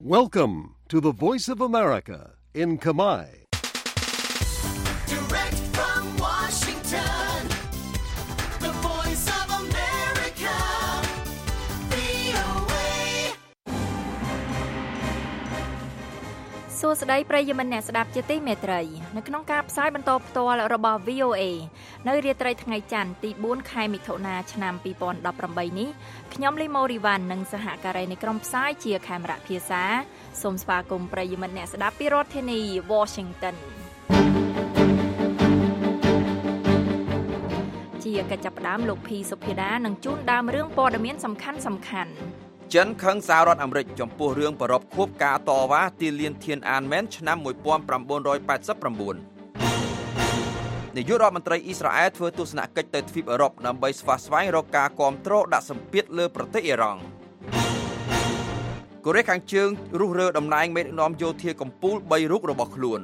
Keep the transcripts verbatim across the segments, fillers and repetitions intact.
Welcome to the Voice of America in Khmer. Direct from Washington, the Voice of America, វី អូ เอសួស្តីប្រិយមិត្តអ្នកស្ដាប់ជាទីមេត្រីនៅក្នុងការផ្សាយបន្តផ្ទាល់របស់ វី អូ เอ នៅរាត្រីថ្ងៃច័ន្ទទីបួនខែមិថុនាឆ្នាំពីរពាន់ដប់ប្រាំបីនេះខ្ញុំលីម៉ូរីវ៉ាន់និងសហការីនៃក្រុមផ្សាយជាខេមរៈភាសាសូមស្វាគមន៍ប្រិយមិត្តអ្នកស្ដាប់ពីរដ្ឋធានី Washington ជាកិច្ចចាប់ផ្ដើមលោកភីសុភាដានឹងជូនដើមរឿងព័ត៌មានសំខាន់សំខាន់ចិនខឹងសហរដ្ឋអាមេរិកចំពោះរឿងប្រពខួបការតវ៉ាទីលានធានអានមែនឆ្នាំmột nghìn chín trăm tám mươi chínនាយករដ្ឋមន្ត្រីអ៊ីស្រាអែលធ្វើទស្សនកិច្ចទៅទ្វីបអឺរ៉ុបដើម្បីស្វាស្វែងរកការគាំទ្រដាក់សម្ពាធលើប្រទេសអ៊ីរ៉ង់កូរ៉េខាងជើងរុះរើតំណែងមេដឹកនាំយោធាកំពូលបីរូបរបស់ខ្លួន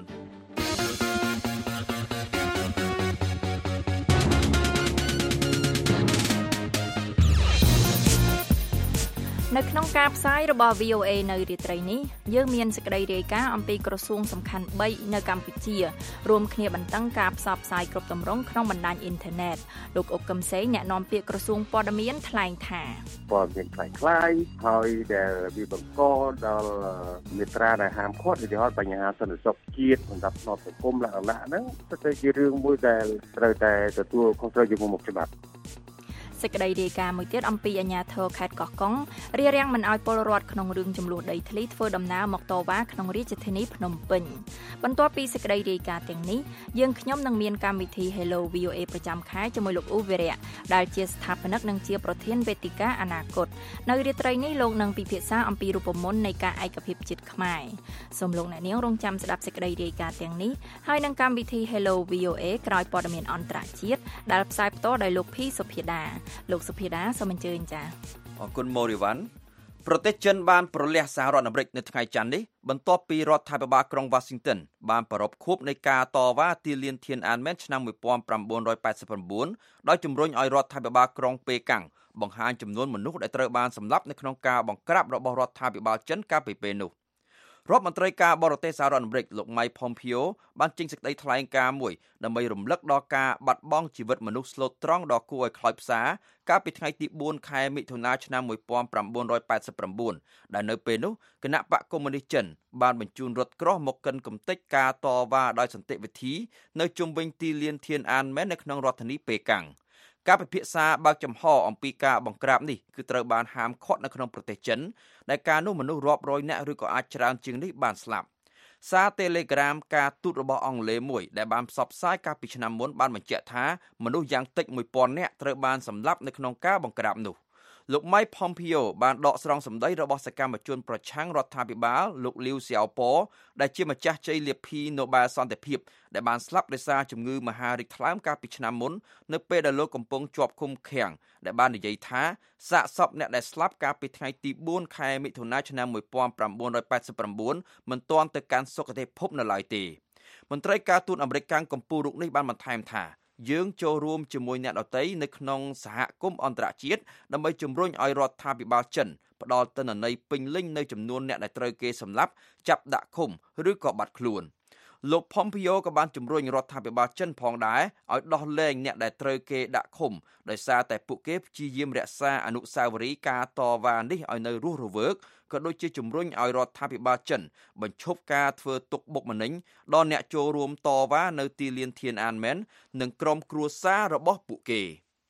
នៅក្នុងការផ្សាយរបស់ វី អូ เอ នៅរាត្រីនេះយើងមានសេចក្តីរាយការណ៍អំពីក្រសួងសំខាន់បីនៅកម្ពុជារួមគ្នាបន្តឹងការផ្សព្វផ្សាយគ្រប់ទម្រង់ក្នុងបណ្ដាញអ៊ីនធឺណិតលោកអុកកឹមសេងអ្នកនាំពាក្យក្រសួងព័ត៌មានថ្លែងថាព័ត៌មានខ្លាំងៗហើយដែលវាបង្កដល់មេត្រាដែលហាមឃាត់ឧទាហរណ៍បញ្ហាសន្តិសុខជាតិសម្រាប់ស្នប់សង្គមលក្ខណៈហ្នឹងទៅជារឿងមួយដែលត្រូវតែទទួលខុសត្រូវជាមួយមុខច្បាប់សេចក្តីរាយការណ៍មួយទៀតអំពីអាជ្ញាធរខេត្តកោះកុងរារាំងមិនឲ្យពលរដ្ឋក្នុងរឿងចំនួនដីធ្លីធ្វើដំណើរមកតវ៉ាក្នុងរាជធានីភ្នំពេញបន្ទាប់ពីសេចក្តីរាយការណ៍ទាំងនេះយើងខ្ញុំនឹងមានកម្មវិធី Hello វី អូ เอ ប្រចាំខែជាមួយលោកអ៊ូវីរៈដែលជាស្ថាបនិកនិងជាប្រធានវេទិកាអនាគតនៅរាត្រីនេះលោកនឹងពិភាក្សាអំពីរូបមន្តនៃការឯកភាពជាតិខ្មែរសូមលោកអ្នកនាងរងចាំស្ដាប់សេចក្តីរាយការណ៍ទាំងនេះហើយនឹងកម្មវិធី Hello វី អូ เอ ក្រោយព័ត៌មានអន្តរជាតិដែលផ្សាយផ្ទាល់ដោយលោកភីសុភាដាលោកសុភាដាសូមអញ្ជើញចា៎អរគុណម៉ូរីវ៉ាន់ប្រទេសចិនបានប្រលះសហរដ្ឋអាមេរិកនៅថ្ងៃច័ន្ទនេះបន្ទាប់ពីរដ្ឋាភិបាលក្រុង Washington បានប្រារព្ធខួបនៃការតវ៉ាទីលានធានអានមែនឆ្នាំmột nghìn chín trăm tám mươi chínដោយជំរុញឲ្យរដ្ឋាភិបាលក្រុងប៉េកាំងបង្ហាញចំនួនមនុស្សដែលត្រូវបានសម្លាប់នៅក្នុងការបង្ក្រាបរបស់រដ្ឋាភិបាលចិនកាលពីពេលនោះរដ្ឋមន្ត្រីការបរទេសសហរដ្ឋអាមេរិកលោក Mike Pompeo បានចេញសេចក្តីថ្លែងការណ៍មួយដើម្បីរំលឹកដល់ការបាត់បង់ជីវិតមនុស្សស្លូតត្រង់ដ៏គួរឲ្យខ្លោចផ្សាកាលពីថ្ងៃទីបួនខែមិថុនាឆ្នាំmột nghìn chín trăm tám mươi chínដែលនៅពេលនោះគណៈបកកុម្មុយនីសចិនបានបញ្ជូនរថក្រោះមកកិនកំទេចការតវ៉ាដោយសន្តិវិធីនៅជុំវិញទីលានធានអានមែននៅក្នុងរដ្ឋធានីប៉េកាំងការពិភាក្សាបើកចំហអំពីការបង្ក្រាបនេះគឺត្រូវបានហាមឃាត់នៅក្នុងប្រទេសចិនដែលការនោះមនុស្សរាប់រយនាក់ឬក៏អាចច្រើនជាងនេះបានស្លាប់សារ Telegram ការទូតរបស់អង់គ្លេសមួយដែលបានផ្សព្វផ្សាយកាលពីឆ្នាំមុនបានបញ្ជាក់ថាមនុស្សយ៉ាងតិចមួយពាន់នាក់ត្រូវបានសម្លាប់នៅក្នុងការបង្ក្រាបនោះលោក Mike Pompeo បានដកស្រង់សម្ដីរបស់សកម្មជនប្រឆាំងរដ្ឋាភិបាលលោក Liu Xiaobo ដែលជាម្ចាស់ជ័យលាភី Nobel សន្តិភាពដែលបានស្លាប់ដោយសារជំងឺមហារីកថ្លើមកាលពីឆ្នាំមុននៅពេលដែលលោកកំពុងជាប់ឃុំឃាំងដែលបាននិយាយថាសាកសពអ្នកដែលស្លាប់កាលពីថ្ងៃទីបួនខែមិថុនាឆ្នាំmột nghìn chín trăm tám mươi chínមិនទាន់ទៅកាន់សុគតិភពនៅឡើយទេមន្ត្រីការទូតអាមេរិកខាងកំពូលរូបនេះបានបន្ថែមថាយើងចូលរួមជាមួយអ្នកដទៃនៅក្នុងសហគមន៍អន្តរជាតិដើម្បីជំរុញឲ្យរដ្ឋាភិបាលចិនផ្ដល់ទិន្នន័យពេញលេញនៅចំនួនអ្នកដែលត្រូវគេសម្លាប់ចាប់ដាក់ឃុំឬក៏បាត់ខ្លួនលោក Pompeo ក៏បានជំរុញរដ្ឋាភិបាលចិនផងដែរឲ្យដោះលែងអ្នកដែលត្រូវគេដាក់ឃុំដោយសារតែពួកគេព្យាយាមរក្សាអនុស្សាវរីយ៍ការតវ៉ានេះឲ្យនៅរស់រវើកក៏ដូចជាជំរុញឲ្យរដ្ឋាភិបាលចិនបញ្ឈប់ការធ្វើទុកបុកម្នេញដល់អ្នកចូលរួមតវ៉ានៅទីលានធានអានមែននិងក្រុមគ្រួសាររបស់ពួកគេ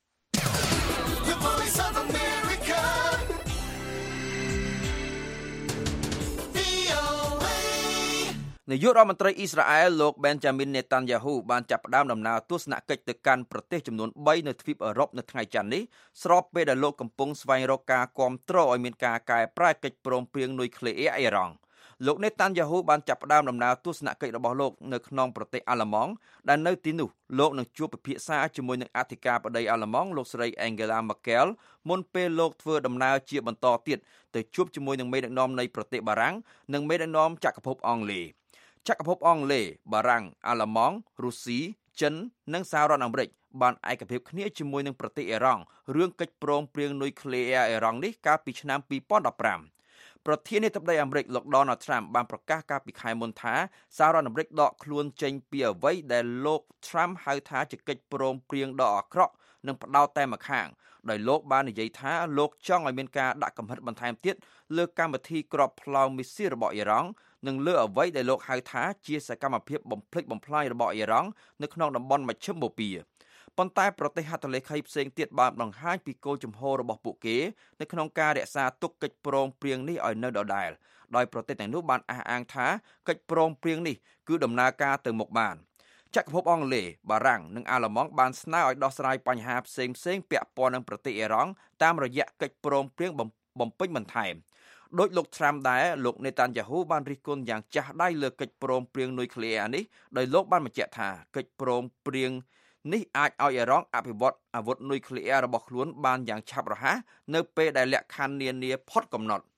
នាយករដ្ឋមន្ត្រីអ៊ីស្រាអែលលោក Benjamin Netanyahu បានចាប់ផ្ដើមដំណើរទស្សនកិច្ចទៅកាន់ប្រទេសចំនួនបីនៅទ្វីបអឺរ៉ុបនៅថ្ងៃច័ន្ទនេះស្របពេលដែលលោកកំពុងស្វែងរកការគាំទ្រឲ្យមានការកែប្រែកិច្ចព្រមព្រៀងនុយក្លេអ៊ែរអ៊ីរ៉ង់លោក Netanyahu បានចាប់ផ្ដើមដំណើរទស្សនកិច្ចរបស់លោកនៅក្នុងប្រទេសអាល្លឺម៉ង់ដែលនៅទីនោះលោកនឹងជួបពិភាក្សាជាមួយនឹងអធិការបតីអាល្លឺម៉ង់លោកស្រី Angela Merkel មុនពេលលោកធ្វើដំណើរជាបន្តទៀតទៅជួបជាមួយនឹងមេដឹកនាំនៃប្រទេសបារាំងនិងមេដឹកនាំចក្រភពអង់គ្លេសចក្រភពអង់គ្លេសបារាំងអាល្លឺម៉ង់រុស្ស៊ីចិននិងសហរដ្ឋអាមេរិកបានឯកភាពគ្នាជាមួយនឹងប្រទេសអ៊ីរ៉ង់រឿងកិច្ចព្រមព្រៀងនុយក្លេអ៊ែរអ៊ីរ៉ង់នេះកាលពីឆ្នាំពីរពាន់ដប់ប្រាំប្រធានាធិបតីអាមេរិកលោក Donald Trump បានប្រកាសកាលពីខែមុនថាសហរដ្ឋអាមេរិកដកខ្លួនចេញពីអ្វីដែលលោក Trump ហៅថាជាកិច្ចព្រមព្រៀងដ៏អាក្រក់និងផ្ដោតតែម្ខាងដោយលោកបាននិយាយថាលោកចង់ឲ្យមានការដាក់កំហិតបន្ថែមទៀតលើកម្មវិធីគ្រាប់ផ្លោមមីស៊ីលរបស់អ៊ីរ៉ង់និងលើអ្វីដែលលោកហៅថាជាសកម្មភាពបំផ្លិចបំផ្លាញរបស់អ៊ីរ៉ង់នៅក្នុងតំបន់មជ្ឈិមបូព៌ាប៉ុន្តែប្រទេសហត្ថលេខីផ្សេងទៀតបានបង្ហាញពីគោលជំហររបស់ពួកគេនៅក្នុងការរក្សាទុកកិច្ចព្រមព្រៀងនេះឲ្យនៅដដែលដោយប្រទេសទាំងនោះបានអះអាងថាកិច្ចព្រមព្រៀងនេះគឺដំណើរការទៅមុខបានចក្រភពអង់គ្លេសបារាំងនិងអាល្លឺម៉ង់បានស្នើឲ្យដោះស្រាយបញ្ហាផ្សេងផ្សេងពាក់ព័ន្ធនឹងប្រទេសអ៊ីរ៉ង់តាមរយៈកិច្ចព្រមព្រៀងបំពេញបន្ថែមដោយលោក Trump ដែរលោក Netanyahu បានរិះគន់យ៉ាងចាស់ដៃលើកិច្ចព្រមព្រៀងនុយក្លេអ៊ែរនេះដោយលោកបានបញ្ជាក់ថាកិច្ចព្រមព្រៀងនេះអាចឲ្យអ៊ីរ៉ង់អភិវឌ្ឍអាវុធនុយក្លេអ៊ែររបស់ខ្លួនបានយ៉ាងឆាប់រហ័សនៅពេលដែលលក្ខខណ្ឌនានាផុតកំណត់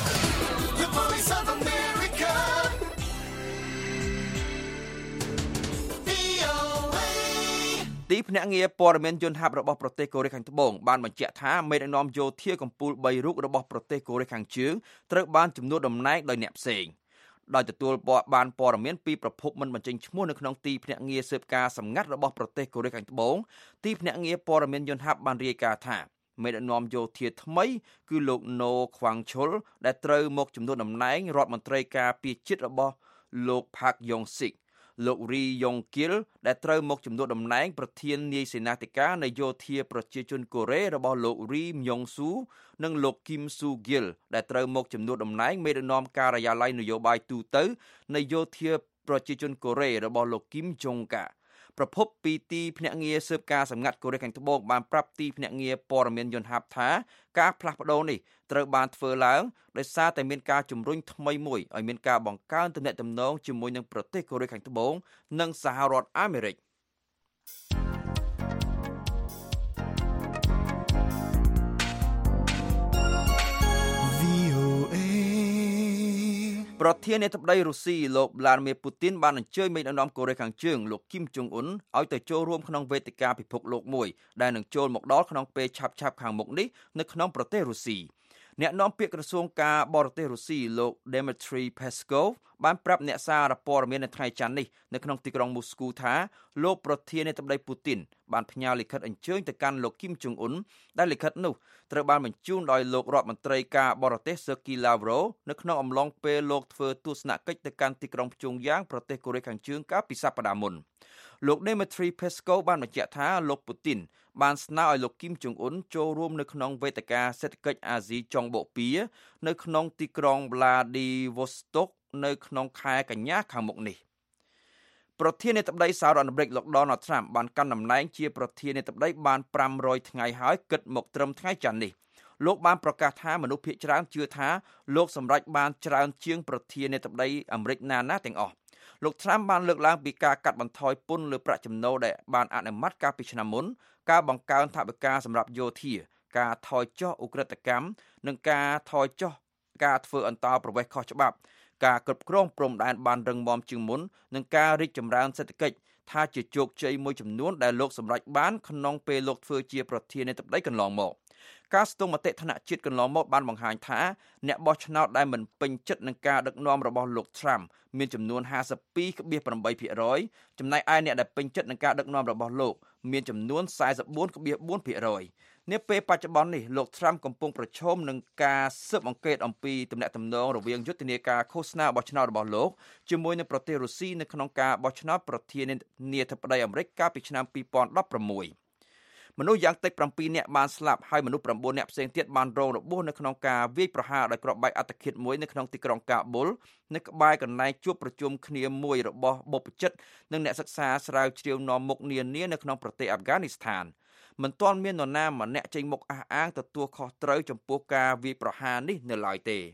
ទីភ្នាក់ងារព័ត៌មានយន្តហ័ព្ទរបស់ប្រទេសកូរ៉េខាងត្បូងបានបញ្ជាក់ថាមេដឹកនាំយោធាកំពូលបីរូបរបស់ប្រទេសកូរ៉េខាងជើងត្រូវបានជំនួសតំណែងដោយអ្នកផ្សេងដោយទទួលបានព័ត៌មានពីប្រភពមិនបញ្ចេញឈ្មោះនៅក្នុងទីភ្នាក់ងារស៊ើបការសម្ងាត់របស់ប្រទេសកូរ៉េខាងត្បូងទីភ្នាក់ងារព័ត៌មានយន្តហ័ព្ទបានរាយការណ៍ថាមេដឹកនាំយោធាថ្មីគឺលោកណូខ្វាំងឈុលដែលត្រូវមកជំនួសតំណែងរដ្ឋមន្ត្រីការពារជាតិរបស់លោកផាក់យ៉ុងស៊ីកលោករីយ៉ុងគីលដែលត្រូវមកជំនួសតំណែងប្រធាននាយសេនាធិការនៃយោធាប្រជាជនកូរ៉េរបស់លោករីមយ៉ុងស៊ូនិងលោកគីមស៊ូហ្គីលដែលត្រូវមកជំនួសតំណែងមេដឹកនាំការិយាល័យនយោបាយទូទៅនៃយោធាប្រជាជនកូរ៉េរបស់លោកគីមចុងកាប្រភពពីទីភ្នាក់ងារស៊ើបការសម្ងាត់កូរ៉េខាងត្បូងបានប្រាប់ទីភ្នាក់ងារព័ត៌មានយន្តហ័ព្ទថាការផ្លាស់ប្ដូរនេះត្រូវបានធ្វើឡើងដោយសារតែមានការជំរុញថ្មីមួយឲ្យមានការបង្កើនទំនាក់ទំនងជាមួយនឹងប្រទេសកូរ៉េខាងត្បូងនិងសហរដ្ឋអាមេរិកប្រធានាធិបតីរុស្ស៊ីលោក Vladimir Putin បានអញ្ជើញមេដឹកនាំកូរ៉េខាងជើងលោក Kim Jong Un ឲ្យទៅចូលរួមក្នុងវេទិកាពិភពលោកមួយដែលនឹងចូលមកដល់ក្នុងពេលឆាប់ៗខាងមុខនេះនៅក្នុងប្រទេសរុស្ស៊ីអ្នកនាំពាក្យក្រសួងការបរទេសរុស្ស៊ីលោក Dmitry Peskov បានប្រាប់អ្នកសារព័ត៌មាននៅថ្ងៃច័ន្ទនេះនៅក្នុងទីក្រុងមូស្គូថាលោកប្រធានាធិបតី Putin បានផ្ញើលិខិតអញ្ជើញទៅកាន់លោក Kim Jong Un ដែលលិខិតនោះត្រូវបានបញ្ជូនដោយលោករដ្ឋមន្ត្រីការបរទេស Sergey Lavrov នៅក្នុងអំឡុងពេលលោកធ្វើទស្សនកិច្ចទៅកាន់ទីក្រុងព្យុងយ៉ាងប្រទេសកូរ៉េខាងជើងកាលពីសប្តាហ៍មុនលោក Dmitry Peskov បានបញ្ជាក់ថាលោក Putin បានស្នើឲ្យលោក Kim Jong Un ចូលរួមនៅក្នុងវេទិកាសេដ្ឋកិច្ចអាស៊ីចុងបូព៌ានៅក្នុងទីក្រុង Vladivostok នៅក្នុងខែកញ្ញាខាងមុខនេះប្រធានាធិបតីសហរដ្ឋអាមេរិកលោក Donald Trump បានកាន់តំណែងជាប្រធានាធិបតីបានប្រាំរយថ្ងៃហើយគិតមកត្រឹមថ្ងៃច័ន្ទនេះលោកបានប្រកាសថាមនុស្សភាគច្រើនជឿថាលោកសម្រេចបានច្រើនជាងប្រធានាធិបតីអាមេរិកណាណាទាំងអស់លោក Trump បានលើកឡើងពីការកាត់បន្ថយពន្ធលើប្រាក់ចំណូលដែលបានអនុម័តកាលពីឆ្នាំមុនការបង្កើនថវិកាសម្រាប់យោធាការថយចុះឧក្រិដ្ឋកម្មនិងការថយចុះការធ្វើអន្តោប្រវេសន៍ខុសច្បាប់ការគ្រប់គ្រងព្រំដែនបានរឹងមាំជាងមុននិងការរីកចម្រើនសេដ្ឋកិច្ចថាជាជោគជ័យមួយចំនួនដែលលោកសម្រេចបានក្នុងពេលលោកធ្វើជាប្រធានាធិបតីកន្លងមកការស្ទង់មតិថ្នាក់ជាតិកន្លងមកបានបង្ហាញថាអ្នកបោះឆ្នោតដែលមិនពេញចិត្តនឹងការដឹកនាំរបស់លោក Trump មានចំនួន ห้าสิบสองจุดแปดភាគរយ ចំណែកឯអ្នកដែលពេញចិត្តនឹងការដឹកនាំរបស់លោកមានចំនួន สี่สิบสี่จุดสี่ភាគរយ នាពេលបច្ចុប្បន្ននេះលោក Trump កំពុងប្រឈមនឹងការស៊ើបអង្កេតអំពីទំនាក់ទំនងរវាងយុទ្ធនាការឃោសនាបោះឆ្នោតរបស់លោកជាមួយនឹងប្រទេសរុស្ស៊ីនៅក្នុងការបោះឆ្នោតប្រធានាធិបតីអាមេរិកកាលពីឆ្នាំពីរពាន់ដប់ប្រាំមួយមនុស្សយ៉ាងតិចប្រាំពីរនាក់បានស្លាប់ហើយមនុស្សប្រាំបួននាក់ផ្សេងទៀតបានរងរបួសនៅក្នុងការវាយប្រហារដោយគ្រាប់បែកអត្តឃាតមួយនៅក្នុងទីក្រុងកាប៊ុលនៅក្បែរកន្លែងជួបប្រជុំគ្នាមួយរបស់បុព្វជិតនិងអ្នកសិក្សាស្រាវជ្រាវនាំមុខនានានៅក្នុងប្រទេសអាហ្វហ្គានីស្ថានមិនទាន់មាននរណាម្នាក់ចេញមុខអះអាងទទួលខុសត្រូវចំពោះការវាយប្រហារនេះនៅឡើយទេ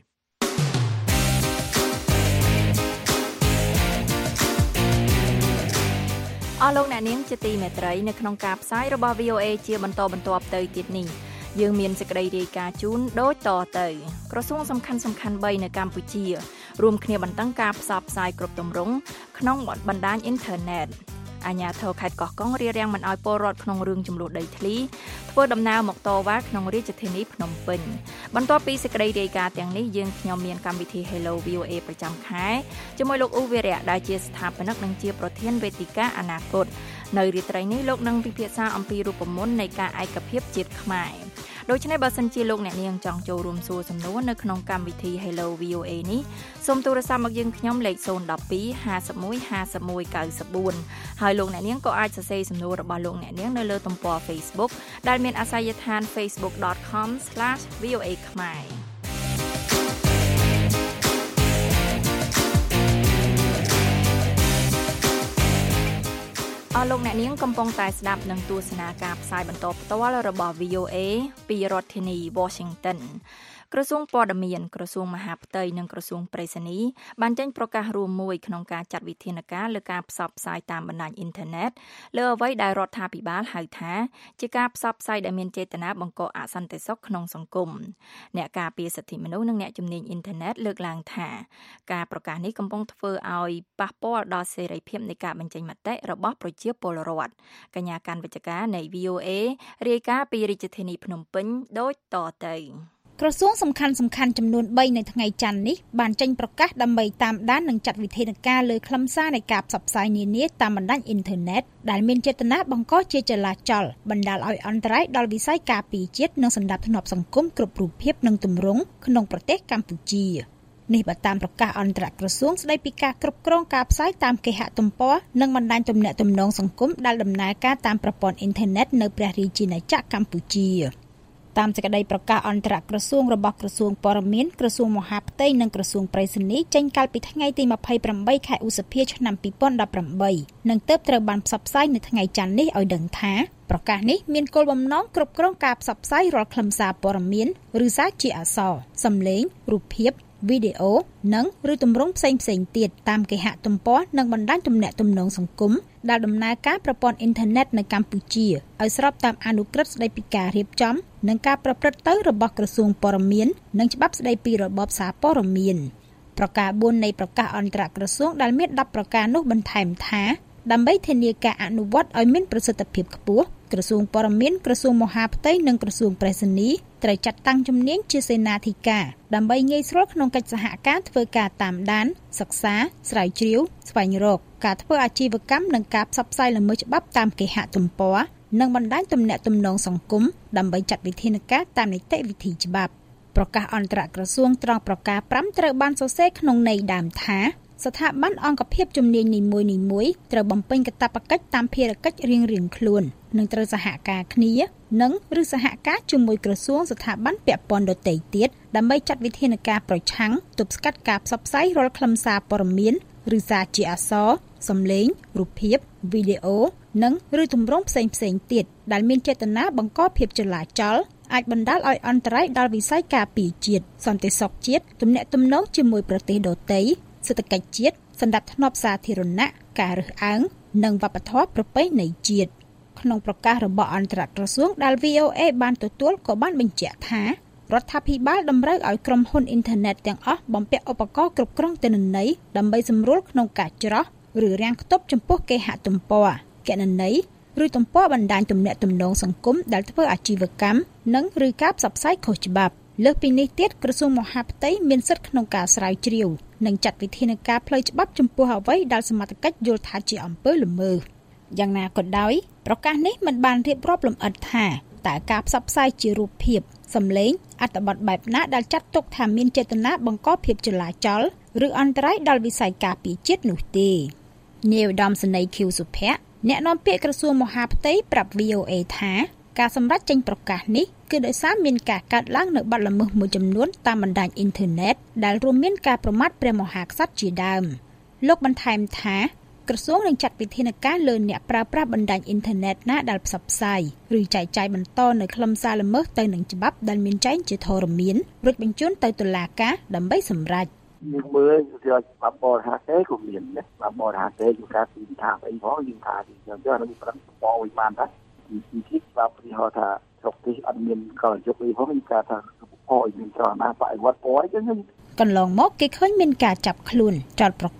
អស់លោកអ្នកនាងជាទីមេត្រីនៅក្នុងការផ្សាយរបស់ វី អូ เอ ជាបន្តបន្ទាប់ទៅទៀតនេះយើងមានសេចក្តីរាយការណ៍ជូនដូចតទៅក្រសួងសំខាន់សំខាន់បីនៅកម្ពុជារួមគ្នាបន្តឹងការផ្សព្វផ្សាយគ្រប់ទម្រង់ក្នុងបណ្ដាញអ៊ីនធឺណិតអាជ្ញាធរខេត្តកោះកុងរារាំងមិនឲ្យពលរដ្ឋក្នុងរឿងចំនួនដីធ្លីធ្វើដំណើរមកតវ៉ាក្នុងរាជធានីភ្នំពេញបន្ទាប់ពីសេចក្តីរាយការណ៍ទាំងនេះយើងខ្ញុំមានកម្មវិធី Hello វី អូ เอ ប្រចាំខែជាមួយលោកអ៊ូវីរៈដែលជាស្ថាបនិកនិងជាប្រធានវេទិកាអនាគតនៅរាត្រីនេះលោកនឹងពិភាក្សាអំពីរូបមន្តនៃការឯកភាពជាតិខ្មែរដូច្នេះបើសិនជាលោកអ្នកនាងចង់ចូលរួមសួរសំណួរនៅក្នុងកម្មវិធី Hello វី អូ เอ នេះសូមទូរស័ព្ទមកយើងខ្ញុំលេខศูนย์ หนึ่ง สอง ห้า หนึ่ง ห้า หนึ่ง เก้า สี่ ហើយលោកអ្នកនាងក៏អាចសរសេរសំណួររបស់លោកអ្នកនាងនៅលើទំព័រ Facebook ដែលមានអាសយដ្ឋាន facebook dot com slash v o a ខ្មែរអស់លោកអ្នកនាងកំពុងតែស្ដាប់នឹងទស្សនាការផ្សាយបន្តផ្ទាល់របស់ វី អូ เอ ពីរដ្ឋធានី Washington ក្រសួងព័ត៌មានក្រសួងមហាផ្ទៃនិងក្រសួងប្រៃសណីបានចេញប្រកាសរួមមួយក្នុងការចាត់វិធានការលើការផ្សព្វផ្សាយតាមបណ្ដាញអ៊ីនធឺណិតលើអ្វីដែលរដ្ឋាភិបាលហៅថាជាការផ្សព្វផ្សាយដែលមានចេតនាបង្កអសន្តិសុខក្នុងសង្គមអ្នកការពារសិទ្ធិមនុស្សនិងអ្នកជំនាញអ៊ីនធឺណិតលើកឡើងថាការប្រកាសនេះកំពុងធ្វើឲ្យប៉ះពាល់ដល់សេរីភាពនៃការបញ្ចេញមតិរបស់ប្រជាពលរដ្ឋកញ្ញាកាន់វិជ្ជការនៃ វី អូ เอ រាយការណ៍ពីរាជធានីភ្នំពេញដូចតទៅក្រសួងសំខាន់សំខាន់ចំនួនបីនៅថ្ងៃច័ន្ទនេះបានចេញប្រកាសដើម្បីតាមដាននិងចាត់វិធានការលើខ្លឹមសារនៃការផ្សព្វផ្សាយនានាតាមបណ្ដាញអ៊ីនធឺណិតដែលមានចេតនាបង្កជាចលាចលបណ្ដាលឲ្យអន្តរាយដល់វិស័យការពារជាតិនិងសណ្ដាប់ធ្នាប់សង្គមគ្រប់រូបភាពនិងទម្រង់ក្នុងប្រទេសកម្ពុជានេះបើតាមប្រកាសអន្តរក្រសួងស្ដីពីការគ្រប់គ្រងការផ្សាយតាមគេហទំព័រនិងបណ្ដាញទំនាក់ទំនងសង្គមដែលដំណើរការតាមប្រព័ន្ធអ៊ីនធឺណិតនៅព្រះរាជាណាចក្រកម្ពុជាតាមសេចក្តីប្រកាសអន្តរក្រសួងរបស់ក្រសួងព័ត៌មានក្រសួងមហាផ្ទៃនិងក្រសួងប្រៃសណីចេញកាលពីថ្ងៃទីម្ភៃប្រាំបីខែឧសភាឆ្នាំពីរពាន់ដប់ប្រាំបីនិងទើបត្រូវបានផ្សព្វផ្សាយនៅថ្ងៃច័ន្ទនេះឲ្យដឹងថាប្រកាសនេះមានគោលបំណងគ្រប់គ្រងការផ្សព្វផ្សាយរាល់ខ្លឹមសារព័ត៌មានឬសារជាអក្សរសំឡេងរូបភាពវីដេអូនិងឬទម្រង់ផ្សេងផ្សេងទៀតតាមគេហទំព័រនិងបណ្ដាញទំនាក់ទំនងសង្គមដែលដំណើរការប្រព័ន្ធអ៊ីនធឺណិតនៅកម្ពុជាឲ្យស្របតាមអនុក្រឹត្យស្ដីពីការរៀបចំនិងការប្រព្រឹត្តទៅរបស់ក្រសួងព័ត៌មាននិងច្បាប់ស្ដីពីរបបសារព័ត៌មានប្រការបួននៃប្រកាសអន្តរក្រសួងដែលមានដប់ប្រការនោះបន្ថែមថាដើម្បីធានាការអនុវត្តឲ្យមានប្រសិទ្ធភាពខ្ពស់ក្រសួងព័ត៌មានក្រសួងមហាផ្ទៃនិងក្រសួងប្រៃសណីត្រូវចាត់តាំងជំនាញជាសេនាធិការដើម្បីងាយស្រួលក្នុងកិច្ចសហការធ្វើការតាមដានសិក្សាស្រាវជ្រាវស្វែងរកការធ្វើអាជីវកម្មនិងការផ្សព្វផ្សាយល្មើសច្បាប់តាមគេហទំព័រនិងបណ្ដាញទំនាក់ទំនងសង្គមដើម្បីចាត់វិធានការតាមនីតិវិធីច្បាប់ប្រកាសអន្តរក្រសួងត្រង់ប្រការប្រាំត្រូវបានសរសេរក្នុងន័យដើមថាស្ថាប័នអង្គភាពជំនាញនីមួយៗត្រូវបំពេញកាតព្វកិច្ចតាមភារកិច្ចរៀងៗខ្លួននិងត្រូវសហការគ្នានិងឬសហការជាមួយក្រសួងស្ថាប័នពាក់ព័ន្ធដទៃទៀតដើម្បីចាត់វិធានការប្រឆាំងទប់ស្កាត់ការផ្សព្វផ្សាយរាល់ខ្លឹមសារព័ត៌មានឬសារជាអក្សរសំឡេងរូបភាពវីដេអូនិងឬទម្រង់ផ្សេងផ្សេងទៀតដែលមានចេតនាបង្កភាពចលាចលអាចបណ្ដាលឲ្យអន្តរាយដល់វិស័យការពារជាតិសន្តិសុខជាតិទំនាក់ទំនងជាមួយប្រទេសដទៃសេដ្ឋកិច្ចជាតិសណ្ដាប់ធ្នាប់សាធារណៈការរើសអើងនិងវប្បធម៌ប្រពៃណីជាតិក្នុងប្រកាសរបស់អន្តរក្រសួងដែល វី អូ เอ បានទទួលក៏បានបញ្ជាក់ថារដ្ឋាភិបាលតម្រូវឲ្យក្រុមហ៊ុនអ៊ីនធឺណិតទាំងអស់បំពាក់ឧបករណ៍គ្រប់គ្រងទិន្នន័យដើម្បីសម្រួលក្នុងការច្រោះឬរាំងខ្ទប់ចំពោះគេហទំព័រគណនីឬទំព័របណ្ដាញទំនាក់ទំនងសង្គមដែលធ្វើអាជីវកម្មនិងឬការផ្សព្វផ្សាយខុសច្បាប់លើសពីនេះទៀតក្រសួងមហាផ្ទៃមានសិទ្ធិក្នុងការស្រាវជ្រាវនិងចាត់វិធានការផ្លូវច្បាប់ចំពោះអ្វីដែលសមត្ថកិច្ចយល់ថាជាអំពើល្មើសយ៉ាងណាក៏ដោយប្រកាសនេះមិនបានរៀបរាប់លម្អិតថាតើការផ្សព្វផ្សាយជារូបភាពសំឡេងអត្ថបទបែបណាដែលចាត់ទុកថាមានចេតនាបង្កភាពចលាចលឬអន្តរាយដល់វិស័យការពារជាតិនោះទេនាយឧត្តមសេនីយ៍ ខៀវ សុភ័ក្រអ្នកនាំពាក្យក្រសួងមហាផ្ទៃប្រាប់ វី អូ เอ ថាការសម្រេចចេញប្រកាសនេះគឺដោយសារមានការកើតឡើងនៅបទល្មើសមួយចំនួនតាមបណ្ដាញអ៊ីនធឺណិតដែលរួមមានការប្រមាថព្រះមហាក្សត្រជាដើមលោកបន្ថែមថាក្រសួងនឹងចាត់វិធានការលើអ្នកប្រើប្រាស់បណ្ដាញអ៊ីនធឺណិតណាដែលផ្សព្វផ្សាយឬចែកចាយបន្តនៅខ្លឹមសារល្មើសទៅនឹងច្បាប់ដែលមានចែងជាធរមានរួចបញ្ជូនទៅតុលាការដើម្បីសម្រេចយើងមើលយកច្បាប់បរិហាទេក៏មានដែរច្បាប់បរិហាទេគឺការទីថាអីផងយើងថាទីចឹងទៅអានេះប្រឹងបោវិញបានដែរទីទីច្បាប់ពីហៅថាស្រុកនេះអត់មានកលយុគអីផងមានការថាអូយមានច្រើនណាស់បរិវត្តពណ៌អីចឹងកន្លងមកគេឃើញមានការចាប់ខ្លួនចោទប្រកាន់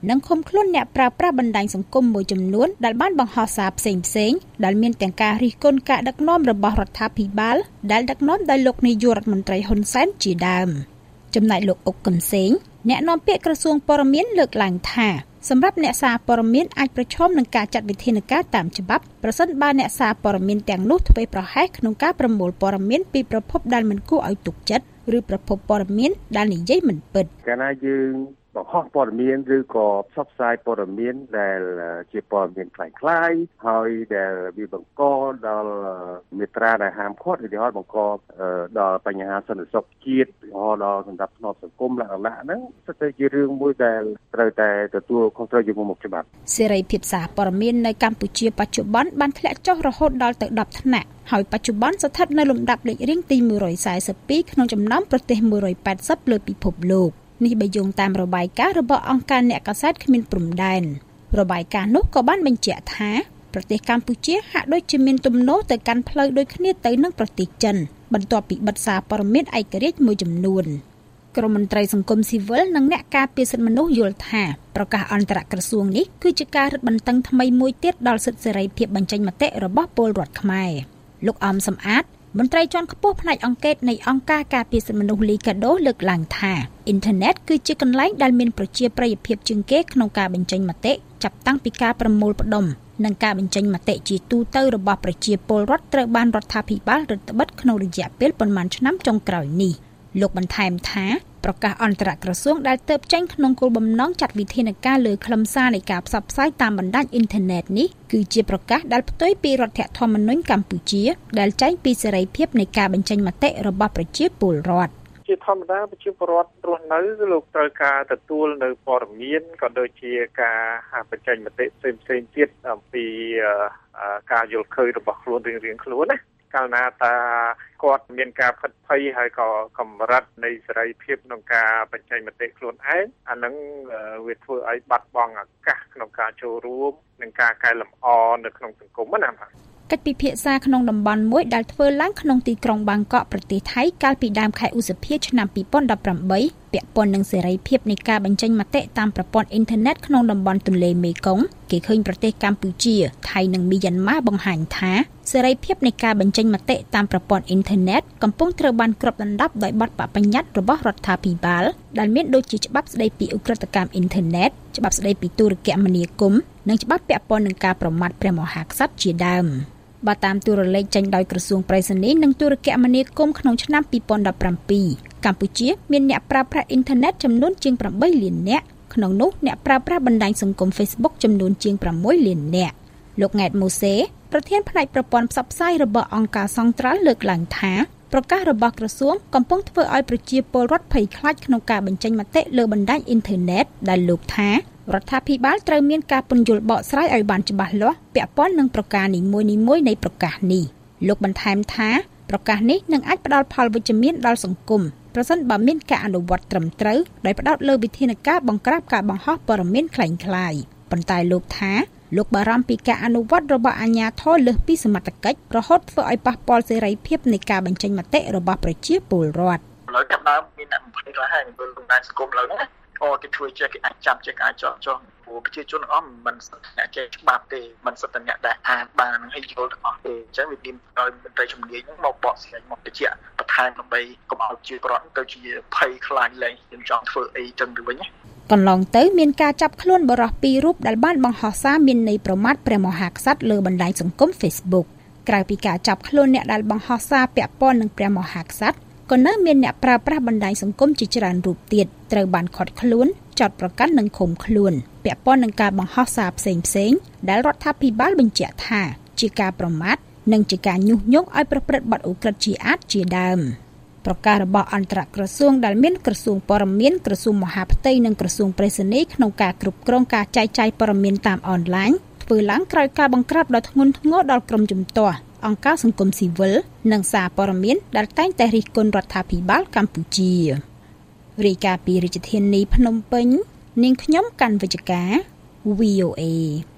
និងឃុំខ្លួនអ្នកប្រើប្រាស់បណ្ដាញសង្គមមួយចំនួនដែលបានបង្ហោះសារផ្សេងៗដែលមានទាំងការរិះគន់ការដឹកនាំរបស់រដ្ឋាភិបាលដែលដឹកនាំដោយលោកនាយករដ្ឋមន្ត្រីហ៊ុនសែនជាដើមចំណែកលោកអុកកឹមសេងអ្នកនាំពាក្យក្រសួងព័ត៌មានលើកឡើងថាសម្រាប់អ្នកសារព័ត៌មានអាចប្រឈមនឹងការចាត់វិធានការតាមច្បាប់ប្រសិនបើអ្នកសារព័ត៌មានទាំងនោះធ្វេសប្រហែសក្នុងការប្រមូលព័ត៌មានពីប្រភពដែលមិនគួរឲ្យទុកចិត្តឬប្រភពព័ត៌មានដែលនិយាយមិនពិតកាលណាយើងបង្ហោះព័ត៌មានឬក៏ផ្សព្វផ្សាយព័ត៌មានដែលជាព័ត៌មានคล้ายៗហើយដែលវាបង្កដល់មេត្រាដែលហាមឃាត់ឧទាហរណ៍បង្កដល់បញ្ហាសន្តិសុខជាតិឧទាហរណ៍ដល់សម្ដាប់ធ្នាប់សង្គមលក្ខណៈហ្នឹងស្ទើរជារឿងមួយដែលត្រូវតែទទួលខុសត្រូវជាមួយមុខច្បាប់សេរីភាពសារព័ត៌មាននៅកម្ពុជាបច្ចុប្បន្នបានធ្លាក់ចុះរហូតដល់ទៅដប់ថ្នាក់ហើយបច្ចុប្បន្នស្ថិតនៅលំដាប់លេខរៀងទីមួយរយសែសិបពីរក្នុងចំណោមប្រទេសមួយរយប៉ែតសិបលើពិភពលោកនេះបើយោងតាមរបាយការណ៍របស់អង្គការអ្នកកាសែតគ្មានព្រំដែនរបាយការណ៍នោះក៏បានបញ្ជាក់ថាប្រទេសកម្ពុជាហាក់ដូចជាមានទំនោរទៅកាន់ផ្លូវដូចគ្នាទៅនឹងប្រទេសចិនបន្ទាប់ពីបិទសារព័ត៌មានឯករាជ្យមួយចំនួនក្រមមន្ត្រីសង្គមស៊ីវិលនិងអ្នកការពារសិទ្ធិមនុស្សយល់ថាប្រកាសអន្តរក្រសួងនេះគឺជាការរឹតបន្តឹងថ្មីមួយទៀតដល់សិទ្ធិសេរីភាពបញ្ចេញមតិរបស់ពលរដ្ឋខ្មែរលោកអំសំអាតមន្ត្រីជាន់ខ្ពស់ផ្នែកអង្កេតនៃអង្គការការពារសិទ្ធិមនុស្សលីកាដូលើកឡើងថាអ៊ីនធឺណិតគឺជាកន្លែងដែលមានប្រជាប្រិយភាពជាងគេក្នុងការបញ្ចេញមតិចាប់តាំងពីការប្រមូលផ្ដុំនិងការបញ្ចេញមតិជាទូទៅរបស់ប្រជាពលរដ្ឋត្រូវបានរដ្ឋាភិបាលរឹតបន្តឹងក្នុងរយៈពេលប៉ុន្មានឆ្នាំចុងក្រោយនេះលោកបន្ថែមថាប្រកាសអន្តរក្រសួងដែលទើបចេញក្នុងគោលបំណងចាត់វិធានការលើខ្លឹមសារនៃការផ្សព្វផ្សាយតាមបណ្ដាញអ៊ីនធឺណិតនេះគឺជាប្រកាសដែលផ្ទុយពីរដ្ឋធម្មនុញ្ញកម្ពុជាដែលចែងពីសេរីភាពនៃការបញ្ចេញមតិរបស់ប្រជាពលរដ្ឋជាធម្មតាប្រជាពលរដ្ឋរស់នៅលោកត្រូវការទទួលនៅព័ត៌មានក៏ដូចជាការបញ្ចេញមតិផ្សេងផ្សេងទៀតអំពីការយល់ឃើញរបស់ខ្លួនរៀងៗខ្លួនណាកាលណាតាគាត់មានការផិតភ័យហើយក៏កម្រិតនៃសេរីភាពក្នុងការបញ្ចេញមតិខ្លួនឯងអានឹងវាធ្វើឲ្យបាត់បង់ឱកាសក្នុងការចូលរួមនិងការកែលម្អនៅក្នុងសង្គមណាបាទកិច្ចពិភាក្សាក្នុងតំបន់មួយដែលធ្វើឡើងក្នុងទីក្រុងបាងកកប្រទេសថៃកាលពីដើមខែឧសភាឆ្នាំពីរពាន់ដប់ប្រាំបីពាក់ព័ន្ធនឹងសេរីភាពនៃការបញ្ចេញមតិតាមប្រព័ន្ធអ៊ីនធឺណិតក្នុងតំបន់ទន្លេមេគង្គគេឃើញប្រទេសកម្ពុជាថៃនិងមីយ៉ាន់ម៉ាបង្ហាញថាសេរីភាពនៃការបញ្ចេញមតិតាមប្រព័ន្ធអ៊ីនធឺណិតកំពុងត្រូវបានគ្របដណ្ដប់ដោយបទបញ្ញត្តិរបស់រដ្ឋាភិបាលដែលមានដូចជាច្បាប់ស្តីពីឧក្រិដ្ឋកម្មអ៊ីនធឺណិតច្បាប់ស្តីពីទូរគមនាគមន៍និងច្បាប់ពាក់ព័ន្ធនឹងការប្រមាថព្រះមហាក្សត្រជាដើមបើតាមទូរលេខចេញដោយក្រសួងប្រៃសណីនិងទូរគមនាគមន៍ក្នុងឆ្នាំពីរពាន់ដប់ប្រាំពីរកម្ពុជាមានអ្នកប្រើប្រាស់អ៊ីនធឺណិតចំនួនជាងប្រាំបីលាននាក់ក្នុងនោះអ្នកប្រើប្រាស់បណ្ដាញសង្គម Facebook ចំនួនជាងប្រាំមួយលាននាក់លោកង៉ែតម៉ូសេប្រធានផ្នែកប្រព័ន្ធផ្សព្វផ្សាយរបស់អង្គការសង្ត្រាល់លើកឡើងថាប្រកាសរបស់ក្រសួងកំពុងធ្វើឲ្យប្រជាពលរដ្ឋភ័យខ្លាចក្នុងការបញ្ចេញមតិលើបណ្ដាញអ៊ីនធឺណិតដែលលោកថារដ្ឋាភិបាលត្រូវមានការពន្យល់បកស្រាយឲ្យបានច្បាស់លាស់ពាក់ព័ន្ធនឹងប្រការនីមួយៗនៃប្រកាសនេះលោកបន្ថែមថាប្រកាសនេះនឹងអាចផ្ដល់ផលវិជ្ជមានដល់សង្គមប្រសិនបើមានការអនុវត្តត្រឹមត្រូវដោយផ្ដោតលើវិធានការបង្ក្រាបការបង្ហោះព័ត៌មានក្លែងក្លាយប៉ុន្តែលោកថាលោកបារម្ភពីការអនុវត្តរបស់អាជ្ញាធរលើសពីសមត្ថកិច្ចរហូតធ្វើឲ្យប៉ះពាល់សេរីភាពនៃការបញ្ចេញមតិរបស់ប្រជាពលរដ្ឋឥឡូវចាប់ដើមមានអ្នកបំភ្លេចខ្លះហើយនៅក្នុងសង្គមឥឡូវណាអូគេជួយចេះគេអាចចាប់ចេះគេអាចចោះចោះព្រោះប្រជាជនអស់មិនសិតអ្នកចេះច្បាប់ទេមិនសិតតែអ្នកដែលអានបានហើយយល់ទាំងអស់ទេអញ្ចឹងវាមានឲ្យមន្ត្រីជំនាញហ្នឹងមកបកស្រាយមកបញ្ជាក់បន្ថែមដើម្បីកុំឲ្យជាប្រត់ទៅជាភ័យខ្លាចលែងខ្ញុំចង់ធ្វើអីចឹងទៅវិញណាកន្លងទៅមានការចាប់ខ្លួនបរិសុទ្ធពីររូបដែលបានបង្ហោះសារមានន័យប្រមាថព្រះមហាក្សត្រលើបណ្ដាញសង្គម Facebook ក្រៅពីការចាប់ខ្លួនអ្នកដែលបង្ហោះសារពាក់ព័ន្ធនឹងព្រះមហាក្សត្រក៏នៅមានអ្នកប្រើប្រាស់បណ្ដាញសង្គមជាច្រើនរូបទៀតត្រូវបានឃាត់ខ្លួនចោទប្រកាន់និងឃុំខ្លួនពាក់ព័ន្ធនឹងការបង្ហោះសារផ្សេងៗដែលរដ្ឋាភិបាលបញ្ជាក់ថាជាការប្រមាថនិងជាការញុះញង់ឲ្យប្រព្រឹត្តបទឧក្រិដ្ឋជាអាតជាដើមប្រកាសរបស់អន្តរក្រសួងដែលមានក្រសួងព័ត៌មានក្រសួងមហាផ្ទៃនិងក្រសួងប្រៃសណីក្នុងការគ្រប់គ្រងការចែកចាយព័ត៌មានតាមអនឡាញធ្វើឡើងក្រោយការបង្ក្រាបដ៏ធ្ងន់ធ្ងរដល់ក្រុមជំទាស់អង្គការសង្គមស៊ីវិលនិងសារព័ត៌មានដែលតែងតែរិះគន់រដ្ឋាភិបាលកម្ពុជារាយការណ៍ពីរាជធានីភ្នំពេញនាងខ្ញុំកាន់វិជ្ជការ វី អូ អេ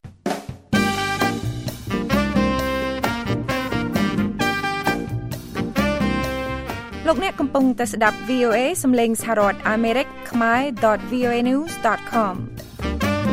លោកអ្នកកំពុងតែស្ដាប់ វី អូ អេ សំឡេងសហរដ្ឋអាមេរិកខ្មែរ .voanews.com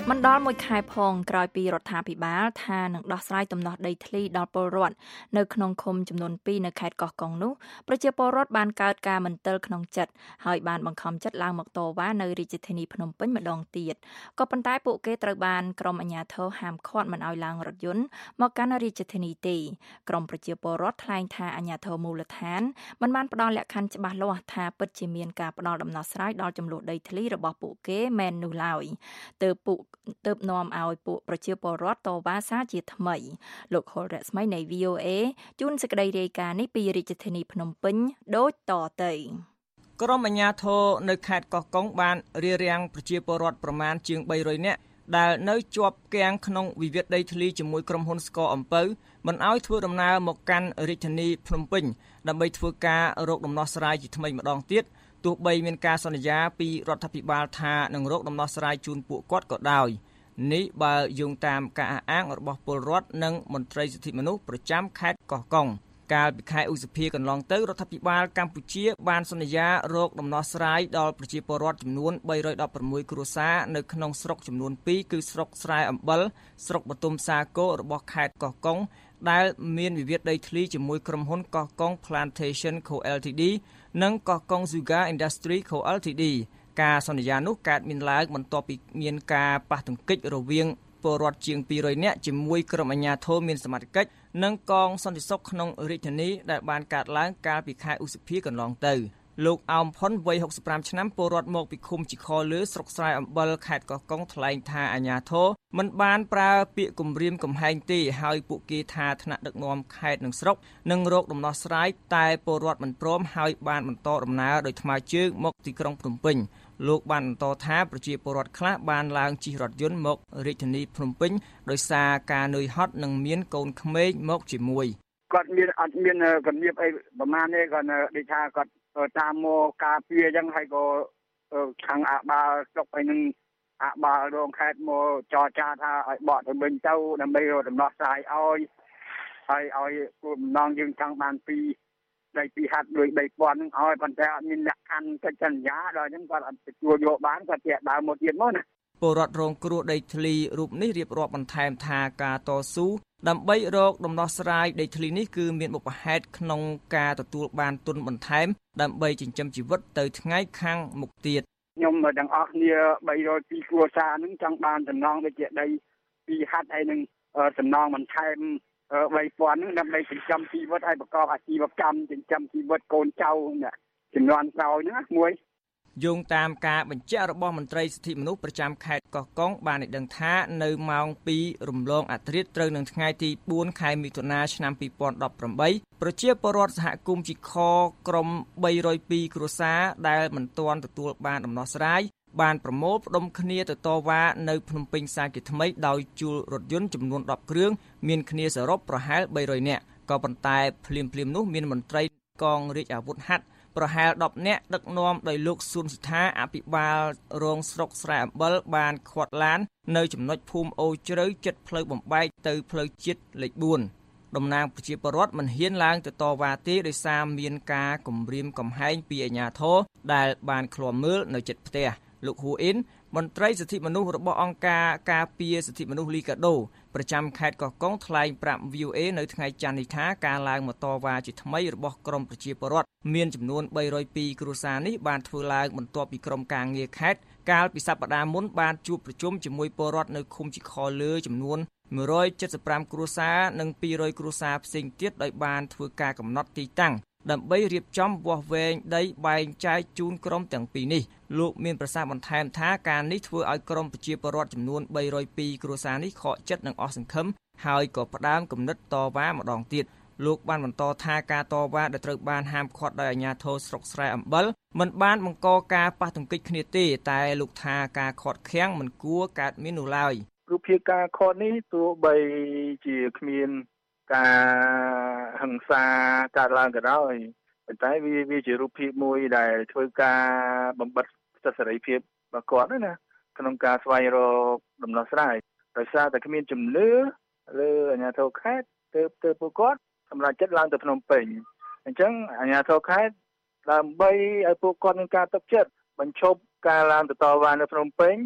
មិនដល់មួយខែផងក្រោយពីរដ្ឋាភិបាលថានឹងដោះស្រាយទំនាស់ដីធ្លីដល់ពលរដ្ឋនៅក្នុងឃុំចំនួនពីរនៅខេត្តកោះកុងនោះប្រជាពលរដ្ឋបានកើតការមន្ទិលក្នុងចិត្តហើយបានបង្ខំចិត្តឡើងមកតវ៉ានៅរាជធានីភ្នំពេញម្ដងទៀតក៏ប៉ុន្តែពួកគេត្រូវបានក្រុមអាជ្ញាធរហាមឃាត់មិនឲ្យឡើងរថយន្តមកកាន់រាជធានីទេក្រុមប្រជាពលរដ្ឋថ្លែងថាអាជ្ញាធរមូលដ្ឋានមិនបានផ្ដល់លក្ខខណ្ឌច្បាស់លាស់ថាពិតជាមានការផ្ដល់ដំណោះស្រាយដល់ចំនួនដីធ្លីរបស់ពួកគេមែននោះឡើយទើបពួកទើបនាំឲ្យពួកប្រជាពលរដ្ឋតវ៉ាសារជាថ្មីលោកហុលរស្មីនៃ វី អូ เอ ជួនសេចក្តីរាយការណ៍នេះពីរាជធានីភ្នំពេញដូចតទៅក្រុមអាជ្ញាធរនៅខេត្តកោះកុងបានរារាំងប្រជាពលរដ្ឋប្រមាណជាងបីរយនាក់ដែលនៅជាប់គាំងក្នុងវិវាទដីធ្លីជាមួយក្រុមហ៊ុនស្ករអំពៅមិនឲ្យធ្វើដំណើរមកកាន់រាជធានីភ្នំពេញដើម្បីធ្វើការរកដំណោះស្រាយជាថ្មីម្ដងទៀតទោះបីមានការសន្យាពីរដ្ឋាភិបាលថានឹងរកដំណោះស្រាយជូនពួកគាត់ក៏ដោយនេះបើយោងតាមការអះអាងរបស់ពលរដ្ឋនិងមន្ត្រីសិទ្ធិមនុស្សប្រចាំខេត្តកោះកុងកាលពីខែឧសភាកន្លងទៅរដ្ឋាភិបាលកម្ពុជាបានសន្យារកដំណោះស្រាយដល់ប្រជាពលរដ្ឋចំនួនបីរយដប់ប្រាំមួយគ្រួសារនៅក្នុងស្រុកចំនួនពីរគឺស្រុកស្រែអំបិលស្រុកបទុមសាគររបស់ខេត្តកោះកុងដែលមានវិវាទដីធ្លីជាមួយក្រុមហ៊ុនកោះកុង Plantation Co แอล ที ดี និងកោះកុង Sugar Industry Co แอล ที ดี ការសន្យានោះកើតមានឡើងបន្ទាប់ពីមានការប៉ះទង្គិចរវាងពលរដ្ឋជាងពីររយនាក់ជាមួយក្រុមអាជ្ញាធរមានសមត្ថកិច្ចនិងកងសន្តិសុខក្នុងរាជធានីដែលបានកើតឡើងកាលពីខែឧសភាកន្លងទៅលោកអោមផុនវ័យហុកសិបប្រាំឆ្នាំពលរដ្ឋមកពីឃុំជីខលើស្រុកស្រែអំបិលខេត្តកោះកុងថ្លែងថាអាជ្ញាធរមិនបានប្រើពាក្យគំរាមកំហែងទេហើយពួកគេថាថ្នាក់ដឹកនាំខេត្តនិងស្រុកនឹងរកដំណោះស្រាយតែពលរដ្ឋមិនព្រមហើយបានបន្តដំណើរដោយថ្មើរជើងមកទីក្រុងភ្នំពេញលោកបានបន្តថាប្រជាពលរដ្ឋខ្លះបានឡើងជិះរថយន្តមករាជធានីភ្នំពេញដោយសារការនឿយហត់និងមានកូនក្មេងមកជាមួយគាត់មានអត់មានគំនាបអីប្រមាណទេគាត់ដូចថាគាត់តាមមកការពារអញ្ចឹងហើយក៏ខាងអាបាលស្រុកអីនឹងអាបាលរងខេត្តមកចរចាថាឲ្យបកទៅវិញទៅដើម្បីរកដំណោះស្រាយឲ្យហើយឲ្យគោលបំណងយើងចង់បានពីដីពីហាត់ដូចបីពាន់ហ្នឹងឲ្យប៉ុន្តែអត់មានលក្ខខណ្ឌកិច្ចសន្យាដល់អញ្ចឹងគាត់អត់ទទួលយកបានគាត់ជាដើមមកទៀតមកណាពលរដ្ឋរងគ្រោះដីធ្លីរូបនេះរៀបរាប់បន្ថែមថាការតស៊ូដើម្បីរកដំណោះស្រាយដីធ្លីនេះគឺមានបុព្វហេតុក្នុងការទទួលបានទុនបន្ថែមដើម្បីចិញ្ចឹមជីវិតទៅថ្ងៃខាងមុខទៀតខ្ញុំទាំងអស់គ្នាបីរយពីរគ្រួសារហ្នឹងចង់បានសំណងដូចជាដីពីហាត់ហើយនឹងសំណងបន្ថែមបីពាន់ហ្នឹងដើម្បីចិញ្ចឹមជីវិតឲ្យប្រកបអាជីវកម្មចិញ្ចឹមជីវិតកូនចៅជំនាន់ក្រោយហ្នឹងមួយយោងតាមការបញ្ជាក់របស់មន្ត្រីសិទ្ធិមនុស្សប្រចាំខេត្តកោះកុងបានឲ្យដឹងថានៅម៉ោងពីររំលងអធ្រាត្រត្រូវនឹងថ្ងៃទីបួនខែមិថុនាឆ្នាំពីរពាន់ដប់ប្រាំបីប្រជាពលរដ្ឋសហគមន៍ជីខក្រុមបីរយពីរគ្រួសារដែលមិនទាន់ទទួលបានដំណោះស្រាយបានប្រមូលផ្ដុំគ្នាទៅតវ៉ានៅភ្នំពេញសាជាថ្មីដោយជួលរថយន្តចំនួនដប់គ្រឿងមានគ្នាសរុបប្រហែលបីរយនាក់ក៏ប៉ុន្តែភ្លាមៗនោះមានមន្ត្រីកងរាជអាវុធហត្ថប្រហែលដប់នាក់ដឹកនាំដោយលោកស៊ុនសិដ្ឋាអភិបាលរងស្រុកស្រែអំបិលបានខាត់ឡាននៅចំណុចភូមិអូជ្រៅជិតផ្លូវបំបែកទៅផ្លូវជាតិលេខបួនតំណាងប្រជាពលរដ្ឋមិនហ៊ានឡើងទៅតវ៉ាទេដោយសារមានការគំរាមកំហែងពីអាជ្ញាធរដែលបានឃ្លាំមើលនៅជិតផ្ទះលោកហ៊ូអ៊ីនមន្ត្រីសិទ្ធិមនុស្សរបស់អង្គការការពារសិទ្ធិមនុស្សលីកាដូប្រចាំខេត្តកោះកុងថ្លែងប្រាប់ វី អូ เอ នៅថ្ងៃច័ន្ទនេះថាការឡើងមកតវ៉ាជាថ្មីរបស់ក្រមប្រជាពលរដ្ឋមានចំនួនបីរយពីរគ្រួសារនេះបានធ្វើឡើងបន្ទាប់ពីក្រមការងារខេត្តកាលពីសប្តាហ៍មុនបានជួបប្រជុំជាមួយពលរដ្ឋនៅឃុំជីខលើចំនួនមួយរយចិតសិបប្រាំគ្រួសារនិងពីររយគ្រួសារផ្សេងទៀតដោយបានធ្វើការកំណត់ទីតាំងដើម្បីរៀបចំវាស់វែងដីបែងចែកជូនក្រុមទាំងពីរនេះលោកមានប្រសាសន៍បន្ថែមថាការនេះធ្វើឲ្យក្រុមប្រជាពលរដ្ឋចំនួនបីរយពីរគ្រួសារនេះខកចិត្តនិងអស់សង្ឃឹមហើយក៏ផ្ដើមគំនិតតវ៉ាម្ដងទៀតលោកបានបន្តថាការតវ៉ាដែលត្រូវបានហាមឃាត់ដោយអាជ្ញាធរស្រុកស្រែអំបិលមិនបានបង្កការប៉ះទង្គិចគ្នាទេតែលោកថាការខាត់ខាំងមិនគួរកើតមាននោះឡើយរូបភាពការខាត់នេះទោះបីជាគ្មានការហិង្សាកើតឡើងក៏ដោយប៉ុន្តែវាវាជារូបភាពមួយដែលធ្វើការបំបិទសិទ្ធិសេរីភាពរបស់គាត់ណាក្នុងការស្វែងរកដំណោះស្រាយដោយសារតែគ្មានជំនឿលើអាជ្ញាធរខេត្តទៅទៅពួកគាត់សម្រាប់ចិត្តឡើងទៅភ្នំពេញអញ្ចឹងអាជ្ញាធរខេត្តដើម្បីឲ្យពួកគាត់មានការទុកចិត្តបញ្ឈប់ការឡើងទៅតវ៉ានៅភ្នំពេញគ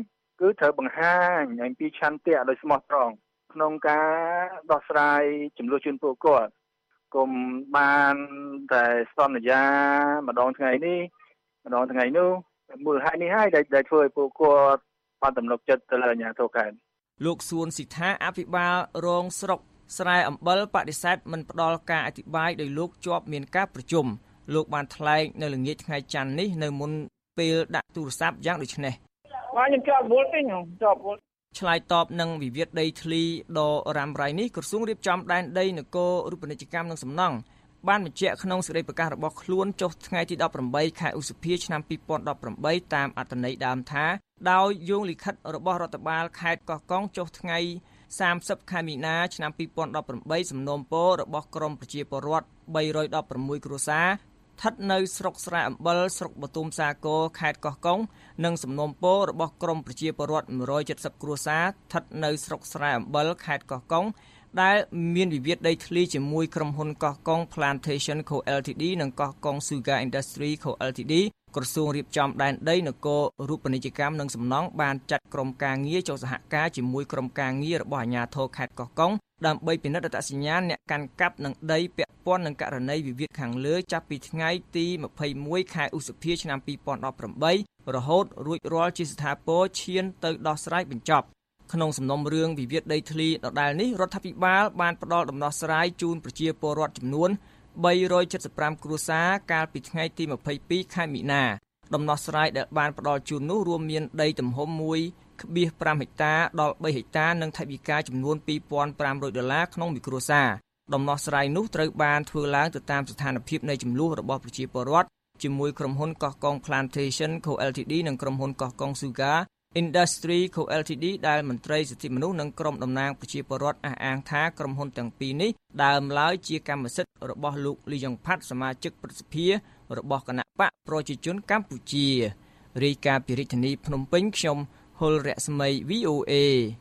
គឺត្រូវបង្ហាញអំពីឆន្ទៈដោយស្មោះត្រង់ក្នុងការដោះស្រាយចំនួនជូនពួកគាត់កុំបានតែសន្យាម្ដងថ្ងៃនេះម្ដងថ្ងៃនោះមូលហេតុនេះហើយដែលធ្វើឲ្យពួកគាត់បានទំនុកចិត្តទៅលើអាជ្ញាធរខេត្តលោកសួនស៊ីថាអភិបាលរងស្រុកស្រែអំបិលបដិសេធមិនផ្ដល់ការអធិប្បាយដោយលោកជាប់មានការប្រជុំលោកបានថ្លែងនៅល្ងាចថ្ងៃច័ន្ទនេះនៅមុនពេលដាក់ទូរស័ព្ទយ៉ាងដូចនេះបាទខ្ញុំជាប់វល់ទេខ្ញុំជាប់វល់ឆ្លើយតបនឹងវិវាទដីធ្លីដ៏រ៉ាំរ៉ៃនេះក្រសួងរៀបចំដែនដីនគររូបនីយកម្មនិងសំណង់បានបញ្ជាក់ក្នុងសេចក្តីប្រកាសរបស់ខ្លួនចុះថ្ងៃទីដប់ប្រាំបីខែឧសភាឆ្នាំពីរពាន់ដប់ប្រាំបីតាមអត្ថន័យដើមថាដោយយោងលិខិតរបស់រដ្ឋបាលខេត្តកោះកុងចុះថ្ងៃសាមសិបខែមីនាឆ្នាំពីរពាន់ដប់ប្រាំបីសំណូមពររបស់ក្រមប្រជាពលរដ្ឋបីរយដប់ប្រាំមួយគ្រួសារស្ថិតនៅស្រុកស្រែអំបិលស្រុកបទុមសាគរខេត្តកោះកុងនិងសំណូមពររបស់ក្រមប្រជាពលរដ្ឋមួយរយសិបគ្រួសារស្ថិតនៅស្រុកស្រែអំបិលខេត្តកោះកុងដែលមានវិវាទដីធ្លីជាមួយក្រុមហ៊ុនកោះកុង Plantation Co แอล ที ดี និងកោះកុង Sugar Industry Co แอล ที ดี ក្រសួងរៀបចំដែនដីនគររូបនីយកម្មនិងសំណង់បានចាត់ក្រុមការងារចុះសហការជាមួយក្រុមការងាររបស់អាជ្ញាធរខេត្តកោះកុងដើម្បីពិនិត្យអត្តសញ្ញាណអ្នកកាន់កាប់នឹងដីពាក់ព័ន្ធនឹងករណីវិវាទខាងលើចាប់ពីថ្ងៃទីម្ភៃមួយខែឧសភាឆ្នាំពីរពាន់ដប់ប្រាំបីរហូតរួចរាល់ជាស្ថាពរឈានទៅដោះស្រាយបញ្ចប់ក្នុងសំណុំរឿងវិវាទដីធ្លីដដែលនេះរដ្ឋាភិបាលបានផ្ដល់ដំណោះស្រាយជូនប្រជាពលរដ្ឋចំនួនបីរយសិបប្រាំគ្រួសារកាលពីថ្ងៃទីម្ភៃពីរខែមីនាដំណោះស្រាយដែលបានផ្ដល់ជូននោះរួមមានដីទំហំ មួយភាគ៥ ហិកតាដល់បីហិកតានិងថវិកាចំនួនពីរពាន់ប្រាំរយដុល្លារក្នុងមួយគ្រួសារដំណោះស្រាយនោះត្រូវបានធ្វើឡើងទៅតាមស្ថានភាពនៃចំនួនរបស់ប្រជាពលរដ្ឋជាមួយក្រុមហ៊ុនកោះកុង Plantation Co แอล ที ดี និងក្រុមហ៊ុនកោះកុង Sugar Industry Co แอล ที ดี ដែលមន្ត្រីសិទ្ធិមនុស្សនិងក្រុមតំណាងប្រជាពលរដ្ឋអះអាងថាក្រុមហ៊ុនទាំងពីរនេះដើមឡើយជាកម្មសិទ្ធិរបស់លោកលីយ៉ុងផាត់សមាជិកប្រសិទ្ធិរបស់គណៈបកប្រជាជនកម្ពុជារាយការណ៍ពីរាជធានីភ្នំពេញខ្ញុំហុលរស្មី វី អូ เอ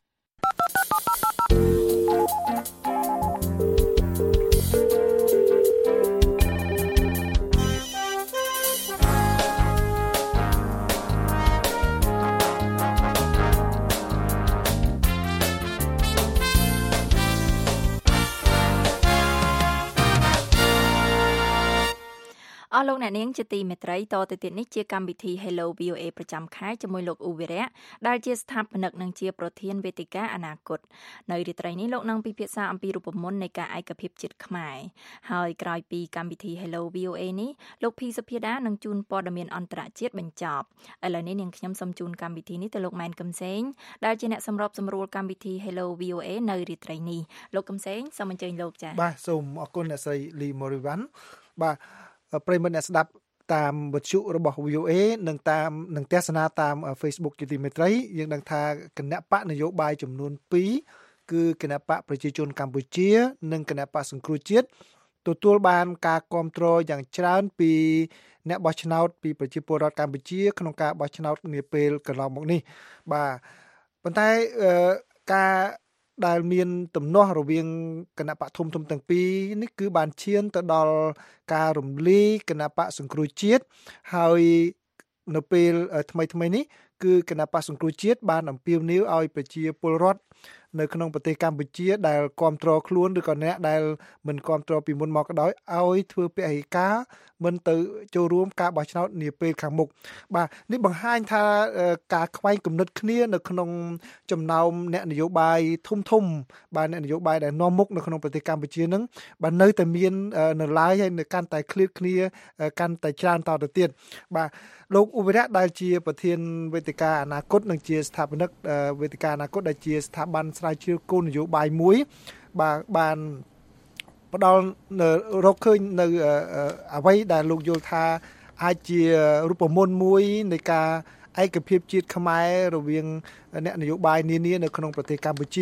អស់លោកអ្នកនាងជាទីមេត្រីតទៅទៀតនេះជាកម្មវិធី Hello វី អូ เอ ប្រចាំខែជាមួយលោកអ៊ូវីរៈដែលជាស្ថាបនិកនិងជាប្រធានវេទិកាអនាគតនៅរាត្រីនេះលោកនឹងពិភាក្សាអំពីរូបមន្តនៃការឯកភាពជាតិខ្មែរហើយក្រោយពីកម្មវិធី Hello វី អូ เอ នេះលោកភីសុភាដានឹងជូនព័ត៌មានអន្តរជាតិបញ្ចប់ឥឡូវនេះនាងខ្ញុំសូមជូនកម្មវិធីនេះទៅលោកម៉ែនកឹមសេងដែលជាអ្នកសម្របសម្រួលកម្មវិធី Hello វី អូ เอ នៅរាត្រីនេះលោកកឹមសេងសូមអញ្ជើញលោកចា៎បាទសូមអរគុណអ្នកស្រីលីម៉ូរីវ៉ាន់បាទប្រិយមិត្តអ្នកស្ដាប់តាមវិទ្យុរបស់ វី អូ เอ និងតាមនិងទស្សនាតាម Facebook ជាទីមេត្រីយើងដឹងថាគណៈបកនយោបាយចំនួនពីរគឺគណៈបកប្រជាជនកម្ពុជានិងគណៈបកសង្គ្រោះជាតិទទួលបានការគាំទ្រយ៉ាងច្រើនពីអ្នកបោះឆ្នោតពីប្រជាពលរដ្ឋកម្ពុជាក្នុងការបោះឆ្នោតនាពេលកន្លងមកនេះបាទប៉ុន្តែការដែលមានទំនាស់រវាងគណៈបកធំធំទាំងពីរនេះគឺបានឈានទៅដល់ការរំលាយគណៈបកសង្គ្រោះជាតិហើយនៅពេលថ្មីថ្មីនេះគឺគណៈបកសង្គ្រោះជាតិបានអំពាវនាវឲ្យប្រជាពលរដ្ឋនៅក្នុងប្រទេសកម្ពុជាដែលគ្រប់គ្រងខ្លួនឬក៏អ្នកដែលមិនគ្រប់គ្រងពីមុនមកក៏ដោយឲ្យធ្វើពហិការមិនទៅចូលរួមការបោះឆ្នោតនាពេលខាងមុខបាទនេះបង្ហាញថាការខ្វែងគំនិតគ្នានៅក្នុងចំណោមអ្នកនយោបាយធំធំបាទអ្នកនយោបាយដែលនាំមុខនៅក្នុងប្រទេសកម្ពុជានឹងបាទនៅតែមាននៅឡើយហើយនៅកាន់តែឃ្លាតគ្នាកាន់តែច្រើនតទៅទៀតបាទលោកអ៊ូវីរៈដែលជាប្រធានវេទិកាអនាគតនិងជាស្ថាបនិកវេទិកាអនាគតដែលជាស្ថាប័នស្រាវជ្រាវគោលនយោបាយមួយបាទបានផ្ដល់រកឃើញនៅអ្វីដែលលោកយល់ថាអាចជារូបមន្តមួយនៃការឯកភាពជាតិខ្មែររវាងអ្នកនយោបាយនានានៅក្នុងប្រទេសកម្ពុជា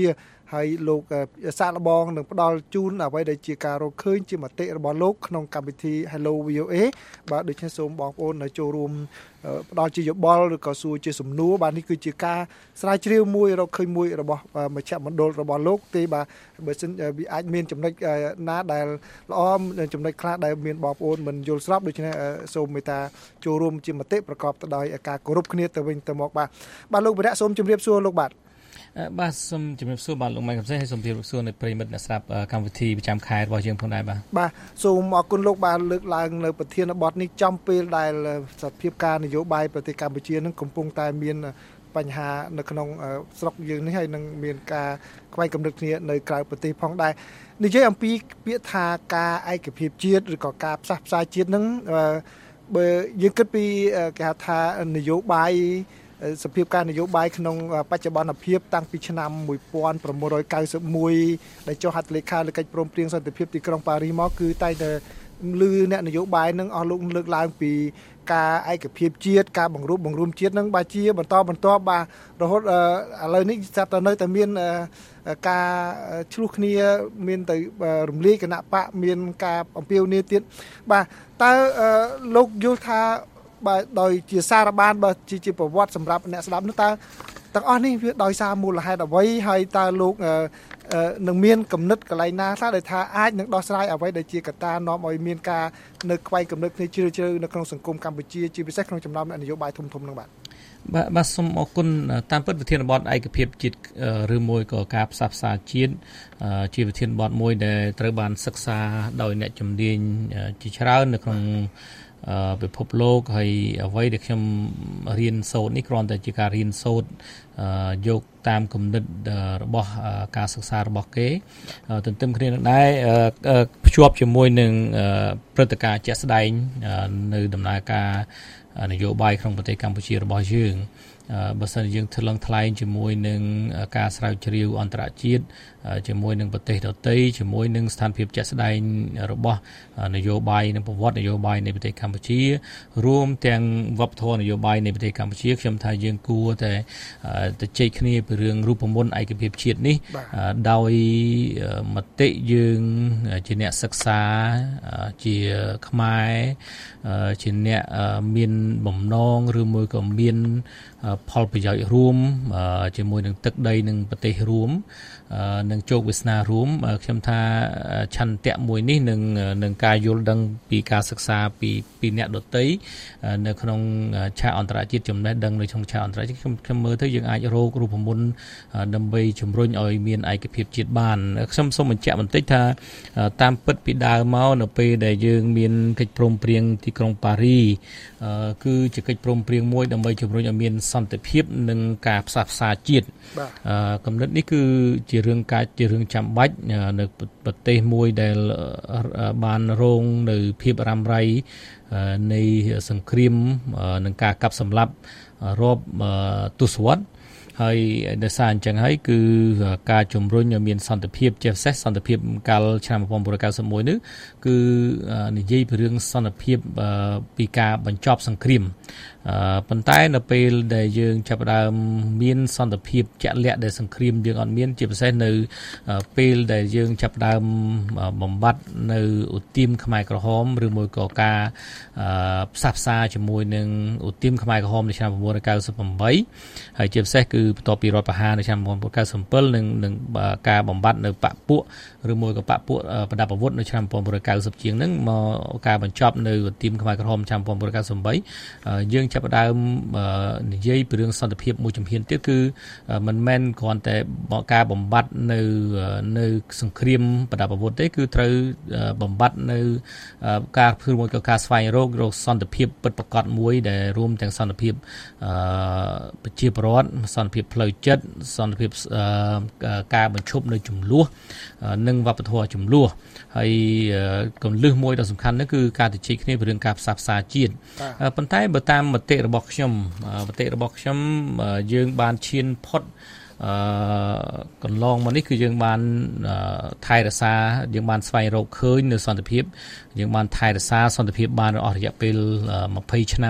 ហើយលោកសាកល្បងនឹងផ្ដល់ជូនអ្វីដែលជាការរកឃើញជាមតិរបស់លោកក្នុងកម្មវិធី Hello វី អូ เอ បាទដូច្នេះសូមបងប្អូនចូលរួមផ្ដល់ជាយោបល់ឬក៏សួរជាសំណួរបាទនេះគឺជាការស្រាវជ្រាវមួយរកឃើញមួយរបស់មជ្ឈមណ្ឌលរបស់លោកទេបាទបើសិនវាអាចមានចំណុចណាដែលល្អចំណុចខ្លះដែលមានបងប្អូនមិនយល់ស្របដូច្នេះសូមមេត្តាចូលរួមជាមតិប្រកបទៅដោយការគោរពគ្នាទៅវិញទៅមកបាទបាទលោកវិរៈសូមជម្រាបសួរលោកបាទបាទសូមជម្រាបសួរបាទលោកម៉ៃកំសែហើយសូមជម្រាបសួរនៅប្រិមិត្តអ្នកស្ដាប់កម្មវិធីប្រចាំខែរបស់យើងផងដែរបាទបាទសូមអរគុណលោកបាទលើកឡើងនៅប្រធានបទនេះចំពេលដែលសភាពការនយោបាយប្រទេសកម្ពុជានឹងកំពុងតែមានបញ្ហានៅក្នុងស្រុកយើងនេះហើយនឹងមានការខ្វែងគំនិតគ្នានៅក្រៅប្រទេសផងដែរនិយាយអំពីពាក្យថាការឯកភាពជាតិឬក៏ការផ្សះផ្សាជាតិនឹងបើយើងគិតពីគេហៅថានយោបាយសភាពការនយោបាយក្នុងបច្ចុប្បន្នភាពតាំងពីឆ្នាំmột nghìn tám trăm chín mươi mốtដែលចុះហត្ថលេខាលើកិច្ចព្រមព្រៀងសន្តិភាពទីក្រុងប៉ារីសមកគឺតែតែលឺអ្នកនយោបាយនឹងអស់លោកលើកឡើងពីការឯកភាពជាតិការបង្រួបបង្រួមជាតិនឹងបាទជាបន្តបន្តបាទរហូតឥឡូវនេះស្រាប់តែនៅតែមានការឆ្លោះគ្នាមានទៅរំលាយគណៈបកមានការអំពាវនាវទៀតបាទតើលោកយល់ថាបាទដោយជាសារបានបើជាជាប្រវត្តិសម្រាប់អ្នកស្ដាប់នោះតើទាំងអស់នេះវាដោយសារមូលហេតុអ្វីហើយតើលោកនឹងមានគំនិតកន្លែងណាខ្លះដែលថាអាចនឹងដោះស្រាយអ្វីដែលជាកត្តានាំឲ្យមានការនៅខ្វែងគំនិតគ្នាជ្រាលជ្រៅនៅក្នុងសង្គមកម្ពុជាជាពិសេសក្នុងចំណោមអ្នកនយោបាយធំធំនឹងបាទបាទបាទសូមអរគុណតាមពិតវិធានបទឯកភាពជាតិឬមួយក៏ការផ្សះផ្សាជាតិជាវិធានបទមួយដែលត្រូវបានសិក្សាដោយអ្នកជំនាញជាច្រើននៅក្នុងពិភពលោកហើយអ្វីដែលខ្ញុំរៀនសូត្រនេះគ្រាន់តែជាការរៀនសូត្រយកតាមគំនិតរបស់ការសិក្សារបស់គេទន្ទឹមគ្នានឹងដែរភ្ជាប់ជាមួយនឹងព្រឹត្តិការណ៍ជាក់ស្ដែងនៅដំណើរការនយោបាយក្នុងប្រទេសកម្ពុជារបស់យើងបើសិនយើងថ្លឹងថ្លែងជាមួយនឹងការស្រាវជ្រាវអន្តរជាតិជាមួយនឹងប្រទេសដទៃជាមួយនឹងស្ថានភាពជាក់ស្ដែងរបស់នយោបាយនិងប្រវត្តិនយោបាយនៃប្រទេសកម្ពុជារួមទាំងវប្បធម៌នយោបាយនៃប្រទេសកម្ពុជាខ្ញុំថាយើងគួរតែទៅជែកគ្នាពីរឿងរូបមន្តឯកភាពជាតិនេះដោយមតិយើងជាអ្នកសិក្សាជាខ្មែរជាអ្នកមានបំណងឬមួយក៏មានផលប្រយោជន៍រួមជាមួយនឹងទឹកដីនិងប្រទេសរួមនឹងជោគវាសនារួមខ្ញុំថាឆន្ទៈមួយនេះនឹងនឹងការយល់ដឹងពីការសិក្សាពីពីអ្នកដទៃនៅក្នុងឆាកអន្តរជាតិចំណេះដឹងនៅក្នុងឆាកអន្តរជាតិខ្ញុំខ្ញុំមើលទៅយើងអាចរករូបមន្តដើម្បីជំរុញឲ្យមានឯកភាពជាតិបានខ្ញុំសូមបញ្ជាក់បន្តិចថាតាមពិតពីដើមមកនៅពេលដែលយើងមានកិច្ចព្រមព្រៀងទីក្រុងប៉ារីគឺជាកិច្ចព្រមព្រៀងមួយដើម្បីជំរុញឲ្យមានសន្តិភាពនិងការផ្សះផ្សាជាតិគំនិតនេះគឺជារឿងកាចជារឿងចាំបាច់នៅប្រទេសមួយដែលបានរងនៅភាពរ៉ាំរ៉ៃនៃសង្គ្រាមនិងការកាប់សម្លាប់រាប់ទសវត្សរ៍ហើយដោយសារអញ្ចឹងហើយគឺការជំរុញឲ្យមានសន្តិភាពជាពិសេសសន្តិភាពកាលឆ្នាំmột nghìn chín trăm chín mươi mốtនេះគឺនិយាយពីរឿងសន្តិភាពពីការបញ្ចប់សង្គ្រាមប៉ុន្តែនៅពេលដែលយើងចាប់ផ្ដើមមានសន្តិភាពជាក់លាក់ដែលសង្គ្រាមយើងអត់មានជាពិសេសនៅពេលដែលយើងចាប់ផ្ដើមបំបត្តិនៅឧទាមខ្មែរក្រហមឬមួយក៏ការផ្សះផ្សាជាមួយនឹងឧទាមខ្មែរក្រហមនៅឆ្នាំmột nghìn chín trăm chín mươi támហើយជាពិសេសគឺបន្ទាប់ពីរដ្ឋប្រហារនៅឆ្នាំmột nghìn chín trăm chín mươi bảyនិងនឹងការបំបត្តិនៅបពពួកឬមួយក៏បពពួកប្រដាប់អាវុធនៅឆ្នាំmột nghìn chín trăm chín mươiជាងហ្នឹងមកការបញ្ចប់នៅឧទាមខ្មែរក្រហមឆ្នាំmột nghìn chín trăm chín mươi támយើងចាប់ផ្ដើមនិយាយពីរឿងសន្តិភាពមួយជំហានទៀតគឺមិនមែនគ្រាន់តែការបំបត្តិនៅនៅសង្គ្រាមប្រដាប់អាវុធទេគឺត្រូវបំបត្តិនៅការធ្វើមួយក៏ការស្វែងរករកសន្តិភាពពិតប្រាកដមួយដែលរួមទាំងសន្តិភាពប្រជាពលរដ្ឋសន្តិភាពផ្លូវចិត្តសន្តិភាពការបញ្ឈប់នៅចំនួននិងវប្បធម៌ចំនួនហើយគន្លឹះមួយដ៏សំខាន់នោះគឺការជជែកគ្នាពីរឿងការផ្សះផ្សាជាតិប៉ុន្តែបើតាមមតិរបស់ខ្ញុំមតិរបស់ខ្ញុំយើងបានឈានផុតអឺកន្លងមកនេះគឺយើងបានថែរក្សាយើងបានស្វែងរកឃើញនៅសន្តិភាពយើងបានថែរក្សាសន្តិភាពបានអស់រយៈពេលยี่สิบឆ្នាំ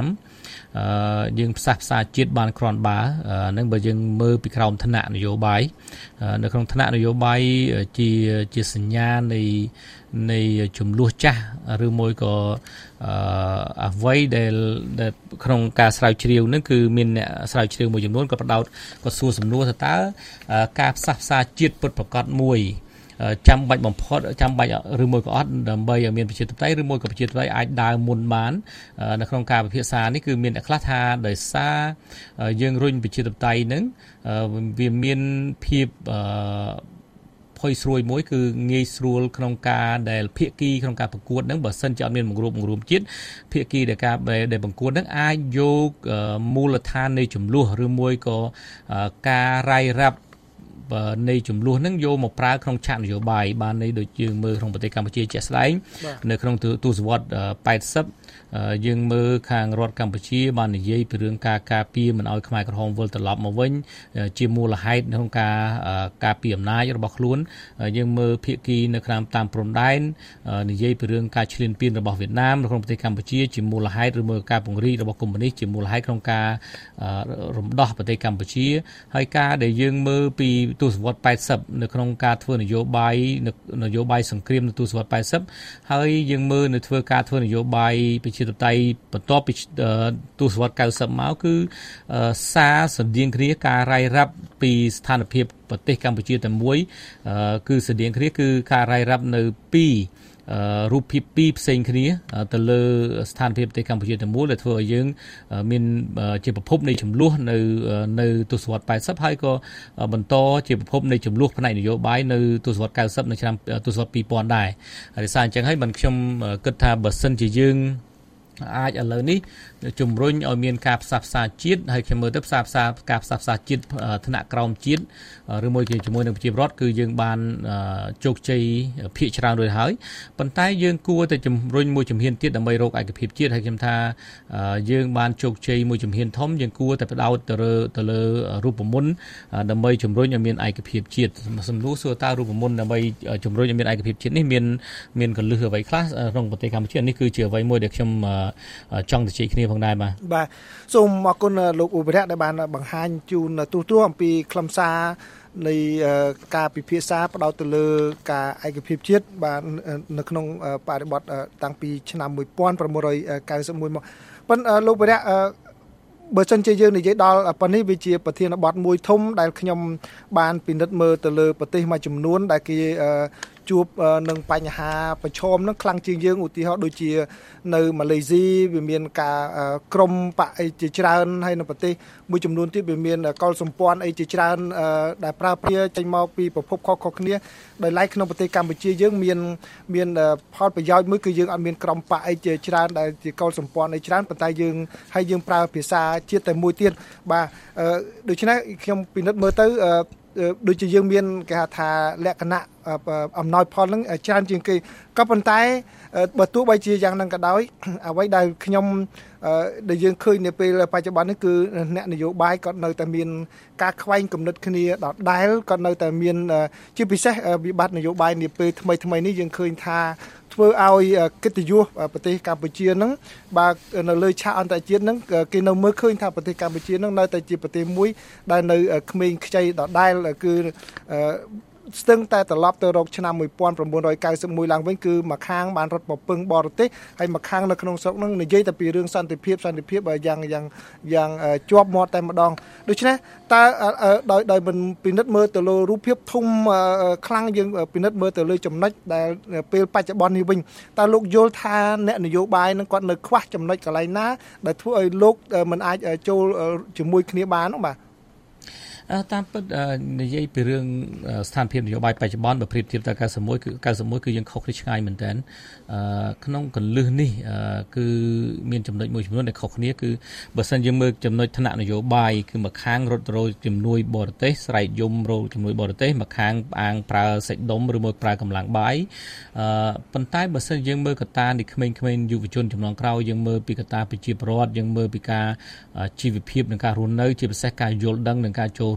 យើងផ្សះផ្សាជាតិបានគ្រាន់បើនឹងបើយើងមើលពីក្រោមឋានៈនយោបាយនៅក្នុងឋានៈនយោបាយជាជាសញ្ញានៃនៃចំនួនចាស់ឬមួយក៏អ្វីដែលក្នុងការស្រាវជ្រាវនឹងគឺមានអ្នកស្រាវជ្រាវមួយចំនួនក៏ផ្ដោតក៏សួរសំណួរថាតើការផ្សះផ្សាជាតិពិតប្រាកដមួយចាំបាច់បំផុតចាំបាច់ឬមួយក៏អត់ដើម្បីឲ្យមានប្រជាធិបតេយ្យឬមួយក៏ប្រជាធិបតេយ្យអាចដើរមុនបាននៅក្នុងការពិភាក្សានេះគឺមានអ្នកខ្លះថាដោយសារយើងរុញប្រជាធិបតេយ្យនឹងវាមានភាពផុយស្រួយមួយគឺងាយស្រួលក្នុងការដែលភាគីក្នុងការប្រកួតនឹងបើសិនជាអត់មានបង្រួបបង្រួមជាតិភាគីដែលការដែលប្រកួតនឹងអាចយកមូលដ្ឋាននៃចំនួនឬមួយក៏ការរាយរាប់នៃចំនួនហ្នឹងយកមកប្រើក្នុងឆាកនយោបាយបានន័យដូចយើងមើលក្នុងប្រទេសកម្ពុជាជាក់ស្ដែងនៅក្នុងទសវត្សរ៍ប៉ែតសិបយើងមើលខាងរដ្ឋកម្ពុជាបាននិយាយពីរឿងការការពារមិនឲ្យខ្មែរក្រហមវិលត្រឡប់មកវិញជាមូលហេតុក្នុងការការពារអំណាចរបស់ខ្លួនយើងមើលភាគីនៅក្នុងតាមព្រំដែននិយាយពីរឿងការឈ្លានពានរបស់វៀតណាមនៅក្នុងប្រទេសកម្ពុជាជាមូលហេតុឬមួយការពង្រីករបស់កុម្មុយនីសជាមូលហេតុក្នុងការរំដោះប្រទេសកម្ពុជាហើយការដែលយើងមើលពីទសវត្សរ៍ប៉ែតសិបនៅក្នុងការធ្វើនយោបាយនយោបាយសង្គ្រាមនៅទសវត្សរ៍ប៉ែតសិបហើយយើងមើលនៅធ្វើការធ្វើនយោបាយប្រជាធិបតេយ្យបន្ទាប់ពីទសវត្សរ៍កៅសិបមកគឺសារស្តៀងគ្នាការរាយរាប់ពីស្ថានភាពប្រទេសកម្ពុជាតែមួយគឺស្តៀងគ្នាគឺការរាយរាប់នៅពីរូបភាពពីរផ្សេងគ្នាទៅលើស្ថានភាពប្រទេសកម្ពុជាតែមួយដែលធ្វើឲ្យយើងមានជាប្រភពនៃចំនួននៅនៅទសវត្សរ៍ប៉ែតសិបហើយក៏បន្តជាប្រភពនៃចំនួនផ្នែកនយោបាយនៅទសវត្សរ៍កៅសិបនៅឆ្នាំទសវត្សរ៍ពីរពាន់ដែរហើយសារអញ្ចឹងហើយមិនខ្ញុំគិតថាបើសិនជាយើងអាចឥឡូវនេះជំរុញឲ្យមានការផ្សះផ្សាជាតិហើយខ្ញុំមើលទៅផ្សះផ្សាការផ្សះផ្សាជាតិថ្នាក់ក្រោមជាតិឬមួយជាមួយនឹងប្រជាពលរដ្ឋគឺយើងបានជោគជ័យភាគច្រើនរួចហើយប៉ុន្តែយើងគួរតែជំរុញមួយជំហានទៀតដើម្បីរកឯកភាពជាតិហើយខ្ញុំថាយើងបានជោគជ័យមួយជំហានធំយើងគួរតែបដោតទៅលើទៅលើរូបមន្តដើម្បីជំរុញឲ្យមានឯកភាពជាតិសំណួរសួរតើរូបមន្តដើម្បីជំរុញឲ្យមានឯកភាពជាតិនេះមានមានកលឹះអ្វីខ្លះក្នុងប្រទេសកម្ពុជានេះគឺជាអ្វីមួយដែលខ្ញុំចង់ទៅជែកគ្នាផងដែរបាទបាទសូមអរគុណលោកឧបរៈដែលបានបង្ហាញជូនទូទស្សន៍អំពីខ្លឹមសារនៃការពិភាក្សាផ្ដោតទៅលើការឯកភាពជាតិបាទនៅក្នុងបរិបទតាំងពីឆ្នាំmột nghìn chín trăm chín mươi mốtមកប៉ុន្តែលោកឧបរៈបើសិនជាយើងនិយាយដល់ប៉ុណ្នេះវាជាប្រធានបទមួយធំដែលខ្ញុំបានពិនិត្យមើលទៅលើប្រទេសមួយចំនួនដែលគេជួបនឹងបញ្ហាប្រឈមនឹងខ្លាំងជាងយើងឧទាហរណ៍ដូចជានៅម៉ាឡេស៊ីវាមានការក្រមបកអីជាច្រើនហើយនៅប្រទេសមួយចំនួនទៀតវាមានកលសម្ព័ន្ធអីជាច្រើនដែលប្រើប្រាស់ចេញមកពីប្រភពខុសៗគ្នាដោយឡែកក្នុងប្រទេសកម្ពុជាយើងមានមានផលប្រយោជន៍មួយគឺយើងអត់មានក្រមបកអីជាច្រើនដែលជាកលសម្ព័ន្ធអីច្រើនប៉ុន្តែយើងហើយយើងប្រើភាសាជាតិតែមួយទៀតបាទដូច្នេះខ្ញុំពិនិត្យមើលទៅដូចជាយើងមានគេហៅថាលក្ខណៈអំណោយផលនឹងច្រើនជាងគេក៏ប៉ុន្តែបើទោះបីជាយ៉ាងហ្នឹងក៏ដោយអ្វីដែលខ្ញុំដែលយើងឃើញនៅពេលបច្ចុប្បន្ននេះគឺអ្នកនយោបាយក៏នៅតែមានការខ្វែងគំនិតគ្នាដដែលក៏នៅតែមានជាពិសេសវិបត្តិនយោបាយនាពេលថ្មីថ្មីនេះយើងឃើញថាធ្វើឲ្យកិត្តិយសប្រទេសកម្ពុជាហ្នឹងបើនៅលើឆាកអន្តរជាតិហ្នឹងគេនៅមើលឃើញថាប្រទេសកម្ពុជាហ្នឹងនៅតែជាប្រទេសមួយដែលនៅក្មេងខ្ចីដដែលគឺស្ទឹងតែត្រឡប់ទៅរកឆ្នាំmột nghìn chín trăm chín mươi mốtឡើងវិញគឺមួយខាងបានរត់មកពឹងបរទេសហើយមួយខាងនៅក្នុងស្រុកហ្នឹងនិយាយតែពីរឿងសន្តិភាពសន្តិភាពយ៉ាងយ៉ាងយ៉ាងជាប់មាត់តែម្ដងដូច្នេះតើដោយដោយមិនពិនិត្យមើលទៅលើរូបភាពធំខ្លាំងយើងពិនិត្យមើលទៅលើចំណុចដែលពេលបច្ចុប្បន្ននេះវិញតើលោកយល់ថាអ្នកនយោបាយនឹងគាត់នៅខ្វះចំណុចកន្លែងណាដែលធ្វើឲ្យលោកមិនអាចចូលជាមួយគ្នាបាននោះបាទតាមពិតនិយាយពីរឿងស្ថានភាពនយោបាយបច្ចុប្បន្នបើប្រៀបធៀបទៅកៅសិបមួយគឺកៅសិបមួយគឺយើងខុសគ្នាឆ្ងាយមែនតើក្នុងកលឹះនេះគឺមានចំណុចមួយចំនួនដែលខុសគ្នាគឺបើសិនយើងមើលចំណុចថ្នាក់នយោបាយគឺមួយខាងរត់រោជំនួយបរទេសស្រែកយំរោជំនួយបរទេសមួយខាងផ្អាងប្រើសាច់ដុំឬមួយប្រើកម្លាំងបាយប៉ុន្តែបើសិនយើងមើលកត្តានៃក្មេងៗយុវជនចំនួនក្រោយយើងមើលពីកត្តាប្រជាពលរដ្ឋយើងមើលពីការជីវភាពនិងការរស់នៅជាពិសេសការយល់ដឹងនិងការចូល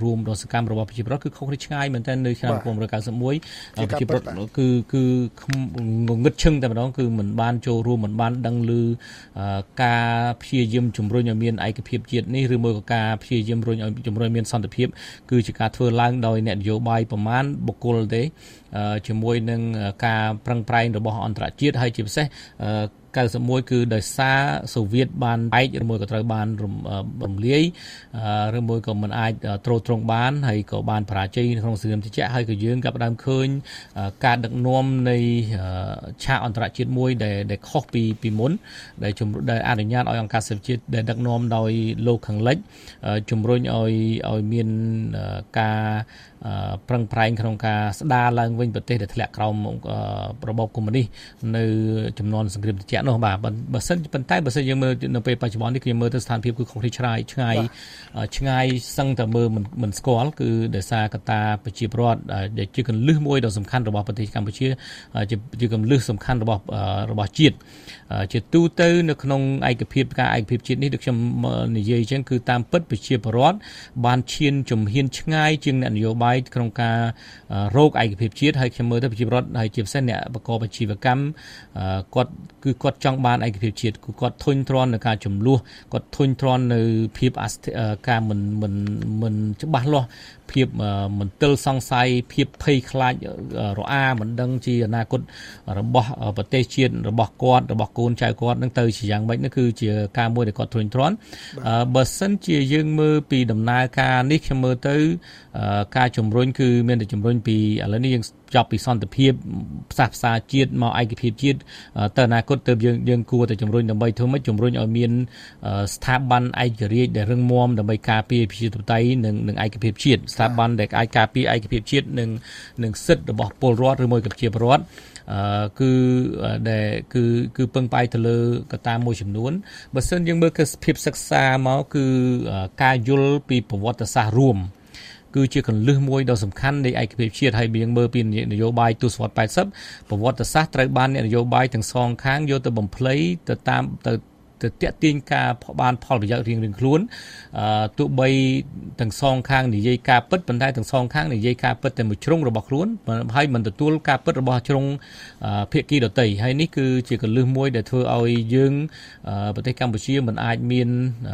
រួមដល់សកម្មរបស់ប្រជាពលរដ្ឋគឺខុសគ្នាឆ្ងាយមែនទែននៅឆ្នាំnineteen ninety-oneប្រជាពលរដ្ឋគឺគឺងឹតឈឹងតែម្ដងគឺមិនបានចូលរួមមិនបានដឹងឮការព្យាយាមជំរុញឲ្យមានឯកភាពជាតិនេះឬមួយក៏ការព្យាយាមរុញឲ្យជំរុញមានសន្តិភាពគឺជាការធ្វើឡើងដោយអ្នកនយោបាយប្រមាណបុគ្គលទេជាមួយនឹងការប្រឹងប្រែងរបស់អន្តរជាតិហើយជាពិសេសninety-oneគឺដោយសារសូវៀតបានបែកឬមួយក៏ត្រូវបានរំលាយឬមួយក៏មិនអាចទ្រទ្រង់បានហើយក៏បានបរាជ័យក្នុងសង្គ្រាមត្រជាក់ហើយក៏យើងក៏បានឃើញការដឹកនាំនៃឆាកអន្តរជាតិមួយដែលដែលខុសពីពីមុនដែលដែលអនុញ្ញាតឲ្យអង្គការសិទ្ធិជាតិដែលដឹកនាំដោយលោកខាងលិចជំរុញឲ្យឲ្យមានការប្រឹងប្រែងក្នុងការស្ដារឡើងវិញប្រទេសដែលធ្លាក់ក្រោមរបបកុម្មុយនីសនៅចំនួនសង្គ្រាមត្រជាក់នោះបាទបើសិនប៉ុន្តែបើសិនយើងមើលនៅពេលបច្ចុប្បន្ននេះខ្ញុំមើលទៅស្ថានភាពគឺខុសគ្នាឆ្ងាយឆ្ងាយឆ្ងាយសឹងតែមើលមិនមិនស្គាល់គឺដោយសារកត្តាប្រជាពលរដ្ឋដែលជាកន្លឹះមួយដ៏សំខាន់របស់ប្រទេសកម្ពុជាជាជាកន្លឹះសំខាន់របស់របស់ជាតិជាទូទៅនៅក្នុងឯកភាពការឯកភាពជាតិនេះដូចខ្ញុំនិយាយអញ្ចឹងគឺតាមពិតប្រជាពលរដ្ឋបានឈានជំហានឆ្ងាយជាងអ្នកនយោបាយក្នុងការរកឯកភាពជាតិហើយខ្ញុំមើលទៅប្រជាពលរដ្ឋហើយជាពិសេសអ្នកប្រកបអាជីវកម្មគាត់គឺគាត់ចង់បានឯកភាពជាតិគឺគាត់ធុញទ្រាន់នឹងការចំនួនគាត់ធុញទ្រាន់នៅភាពការមិនមិនមិនច្បាស់លាស់ភាពមន្ទិលសង្ស័យភាពភ័យខ្លាចរអាមិនដឹងជាអនាគតរបស់ប្រទេសជាតិរបស់គាត់របស់កូនចៅគាត់នឹងទៅជាយ៉ាងម៉េចនោះគឺជាការមួយដែលគាត់ធុញទ្រាន់បើសិនជាយើងមើលពីដំណើរការនេះខ្ញុំមើលទៅការជំរុញគឺមានតែជំរុញពីឥឡូវនេះយើងចប់ពីសន្តិភាពផ្សះផ្សាជាតិមកឯកភាពជាតិទៅអនាគតទៅយើងយើងគួរតែជំរុញដើម្បីធ្វើម៉េចជំរុញឲ្យមានស្ថាប័នឯករាជ្យដែលរឹងមាំដើម្បីការពារប្រជាធិបតេយ្យនិងនិងឯកភាពជាតិស្ថាប័នដែលអាចការពារឯកភាពជាតិនិងនិងសិទ្ធិរបស់ពលរដ្ឋឬមួយក៏ប្រជាពលរដ្ឋអឺគឺដែលគឺគឺពឹងផ្អែកទៅលើកត្តាមួយចំនួនបើសិនយើងមើលគឺភាពសិក្សាមកគឺការយល់ពីប្រវត្តិសាស្ត្ររួមគឺជាកន្លឹះមួយដ៏សំខាន់នៃឯកភាពជាតិហើយយើងមើលពីនយោបាយទសវត្សរ៍eightyប្រវត្តិសាស្ត្រត្រូវបានអ្នកនយោបាយទាំងសងខាងយកទៅបំភ្លៃទៅតាមទៅទៅតាក់ទាញការបានផលប្រយោជន៍រៀងៗខ្លួនអឺទោះបីទាំងសងខាងនិយាយការពិតប៉ុន្តែទាំងសងខាងនិយាយការពិតតែមួយជ្រុងរបស់ខ្លួនហើយមិនទទួលការពិតរបស់ជ្រុងភាគីដទៃហើយនេះគឺជាកលឹះមួយដែលធ្វើឲ្យយើងប្រទេសកម្ពុជាមិនអាចមាន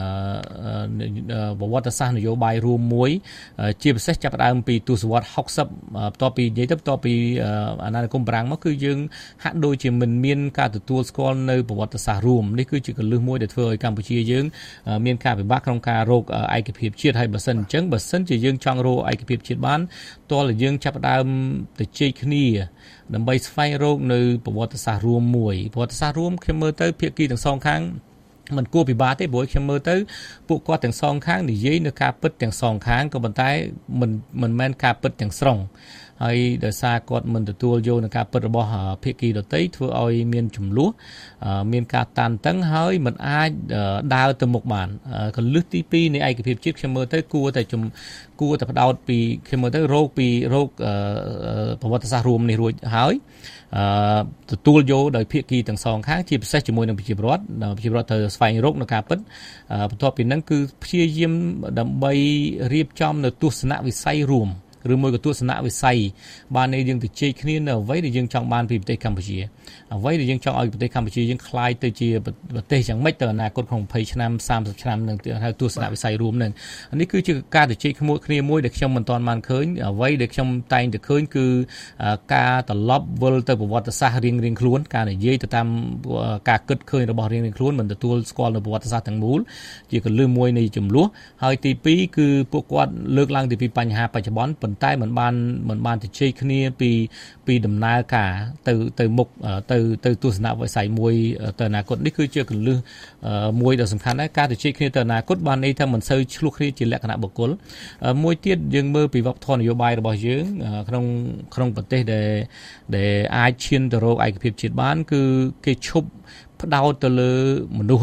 ប្រវត្តិសាស្ត្រនយោបាយរួមមួយជាពិសេសចាប់ផ្ដើមពីទសវត្សរ៍sixtyបន្ទាប់ពីនិយាយទៅបន្ទាប់ពីអាណានិគមបារាំងមកគឺយើងហាក់ដូចជាមិនមានការទទួលស្គាល់នៅប្រវត្តិសាស្ត្ររួមនេះគឺជាកលឹះមួយដែលធ្វើឲ្យកម្ពុជាយើងមានការពិបាកក្នុងការរកឯកភាពជាតិហើយបើសិនអញ្ចឹងបើសិនជាយើងចង់រកឯកភាពជាតិបានតើយើងចាប់ផ្ដើមទៅជែកគ្នាដើម្បីស្វែងរកនៅប្រវត្តិសាស្ត្ររួមមួយប្រវត្តិសាស្ត្ររួមខ្ញុំមើលទៅភាគីទាំងសងខាងមិនគួរពិបាកទេព្រោះខ្ញុំមើលទៅពួកគាត់ទាំងសងខាងនិយាយនៅការពិតទាំងសងខាងក៏ប៉ុន្តែមិនមិនមែនការពិតទាំងស្រុងហើយដោយសារគាត់មិនទទួលយកនឹងការពិតរបស់ភាគីដទៃធ្វើឲ្យមានចំនួនមានការតានតឹងហើយមិនអាចដើរទៅមុខបានកលឹះទីtwoនៃឯកភាពជាតិខ្ញុំមើលទៅគួរតែគួរតែផ្ដោតពីខ្ញុំមើលទៅរោគពីរោគប្រវត្តិសាស្ត្ររួមនេះរួចហើយអឺទទួលយកដោយភាគីទាំងសងខាងជាពិសេសជាមួយនឹងប្រជាពលរដ្ឋប្រជាពលរដ្ឋត្រូវស្វែងរកនៅការពិតបន្ទាប់ពីហ្នឹងគឺព្យាយាមដើម្បីរៀបចំនៅទស្សនវិស័យរួមឬមួយក៏ទស្សនវិស័យបាននេះយើងទៅជែកគ្នានៅអ្វីដែលយើងចង់បានពីប្រទេសកម្ពុជាអ្វីដែលយើងចង់ឲ្យប្រទេសកម្ពុជាយើងคล้ายទៅជាប្រទេសយ៉ាងម៉េចទៅអនាគតក្នុងtwentyឆ្នាំthirtyឆ្នាំនឹងហៅទស្សនវិស័យរួមនឹងនេះគឺជាការទៅជែកគ្នាមួយដែលខ្ញុំមិនទាន់បានឃើញអ្វីដែលខ្ញុំតែងតែឃើញគឺការត្រឡប់វិលទៅប្រវត្តិសាស្ត្ររៀងៗខ្លួនការនិយាយទៅតាមការគិតឃើញរបស់រៀងៗខ្លួនមិនទទួលស្គាល់នៅប្រវត្តិសាស្ត្រទាំងមូលជាកលឹះមួយនៃចំនួនហើយទីtwoគឺពួកគាត់លើកឡើងពីបញ្ហាបច្ចុប្បន្នប៉ុន្តែមិនបានមិនបានទៅជែកគ្នាពីពីដំណើរការទៅទៅមុខទៅទៅទស្សនវិស័យមួយទៅអនាគតនេះគឺជាកលឹះមួយដ៏សំខាន់ដែរការទៅជែកគ្នាទៅអនាគតបានន័យថាមិនសូវឆ្លោះគ្នាជាលក្ខណៈបុគ្គលមួយទៀតយើងមើលពីវប្បធម៌នយោបាយរបស់យើងក្នុងក្នុងប្រទេសដែលដែលអាចឈានទៅរកឯកភាពជាតិបានគឺគេឈប់ផ្ដោតទៅលើមនុស្សហើយ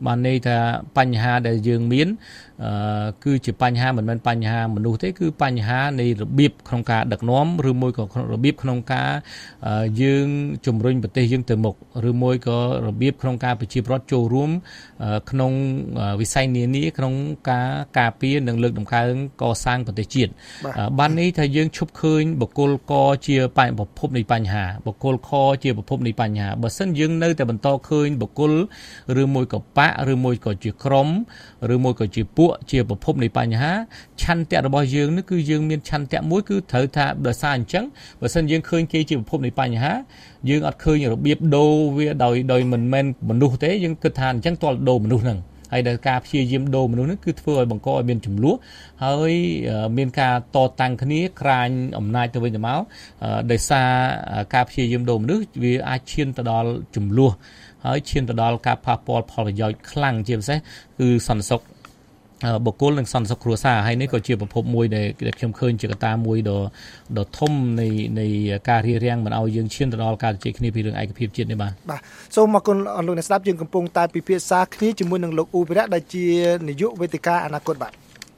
បានន័យថាបញ្ហាដែលយើងមានអឺគឺជាបញ្ហាមិនមែនបញ្ហាមនុស្សទេគឺបញ្ហានៃរបៀបក្នុងការដឹកនាំឬមួយក៏របៀបក្នុងការយើងជំរុញប្រទេសយើងទៅមុខឬមួយក៏របៀបក្នុងការប្រជាពលរដ្ឋចូលរួមក្នុងវិស័យនានាក្នុងការការពារនិងលើកតម្កើងកសាងប្រទេសជាតិបាននេះថាយើងឈប់ឃើញបុគ្គលកជាប្រភពនៃបញ្ហាបុគ្គលខជាប្រភពនៃបញ្ហាបើសិនយើងនៅតែបន្តឃើញបុគ្គលឬមួយក៏បកឬមួយក៏ជាក្រុមឬមួយក៏ជាពួកជាប្រភពនៃបញ្ហាឆន្ទៈរបស់យើងនេះគឺយើងមានឆន្ទៈមួយគឺត្រូវថាដោយសារអញ្ចឹងបើសិនយើងឃើញគេជាប្រភពនៃបញ្ហាយើងអត់ឃើញរបៀបដូរវាដោយដោយមិនមែនមនុស្សទេយើងគិតថាអញ្ចឹងតលដូរមនុស្សហ្នឹងហើយដែលការព្យាយាមដូរមនុស្សនេះគឺធ្វើឲ្យបង្កឲ្យមានចំនួនហើយមានការតតាំងគ្នាក្រាញអំណាចទៅវិញទៅមកដោយសារការព្យាយាមដូរមនុស្សវាអាចឈានទៅដល់ចំនួនហើយឈានទៅដល់ការប៉ះពាល់ផលប្រយោជន៍ខ្លាំងជាពិសេសគឺសន្តិសុខបុគ្គលនិងសន្តិសុខគ្រួសារហើយនេះក៏ជាប្រភពមួយដែលខ្ញុំឃើញជាកត្តាមួយដ៏ដ៏ធំនៃនៃការរារាំងមិនឲ្យយើងឈានទៅដល់ការជជែកគ្នាពីរឿងឯកភាពជាតិនេះបាទបាទសូមអរគុណលោកអ្នកស្ដាប់យើងកំពុងតែពិភាក្សាគ្នាជាមួយនឹងលោកអ៊ូវិរៈដែលជានាយកវេទិកាអនាគតបាទ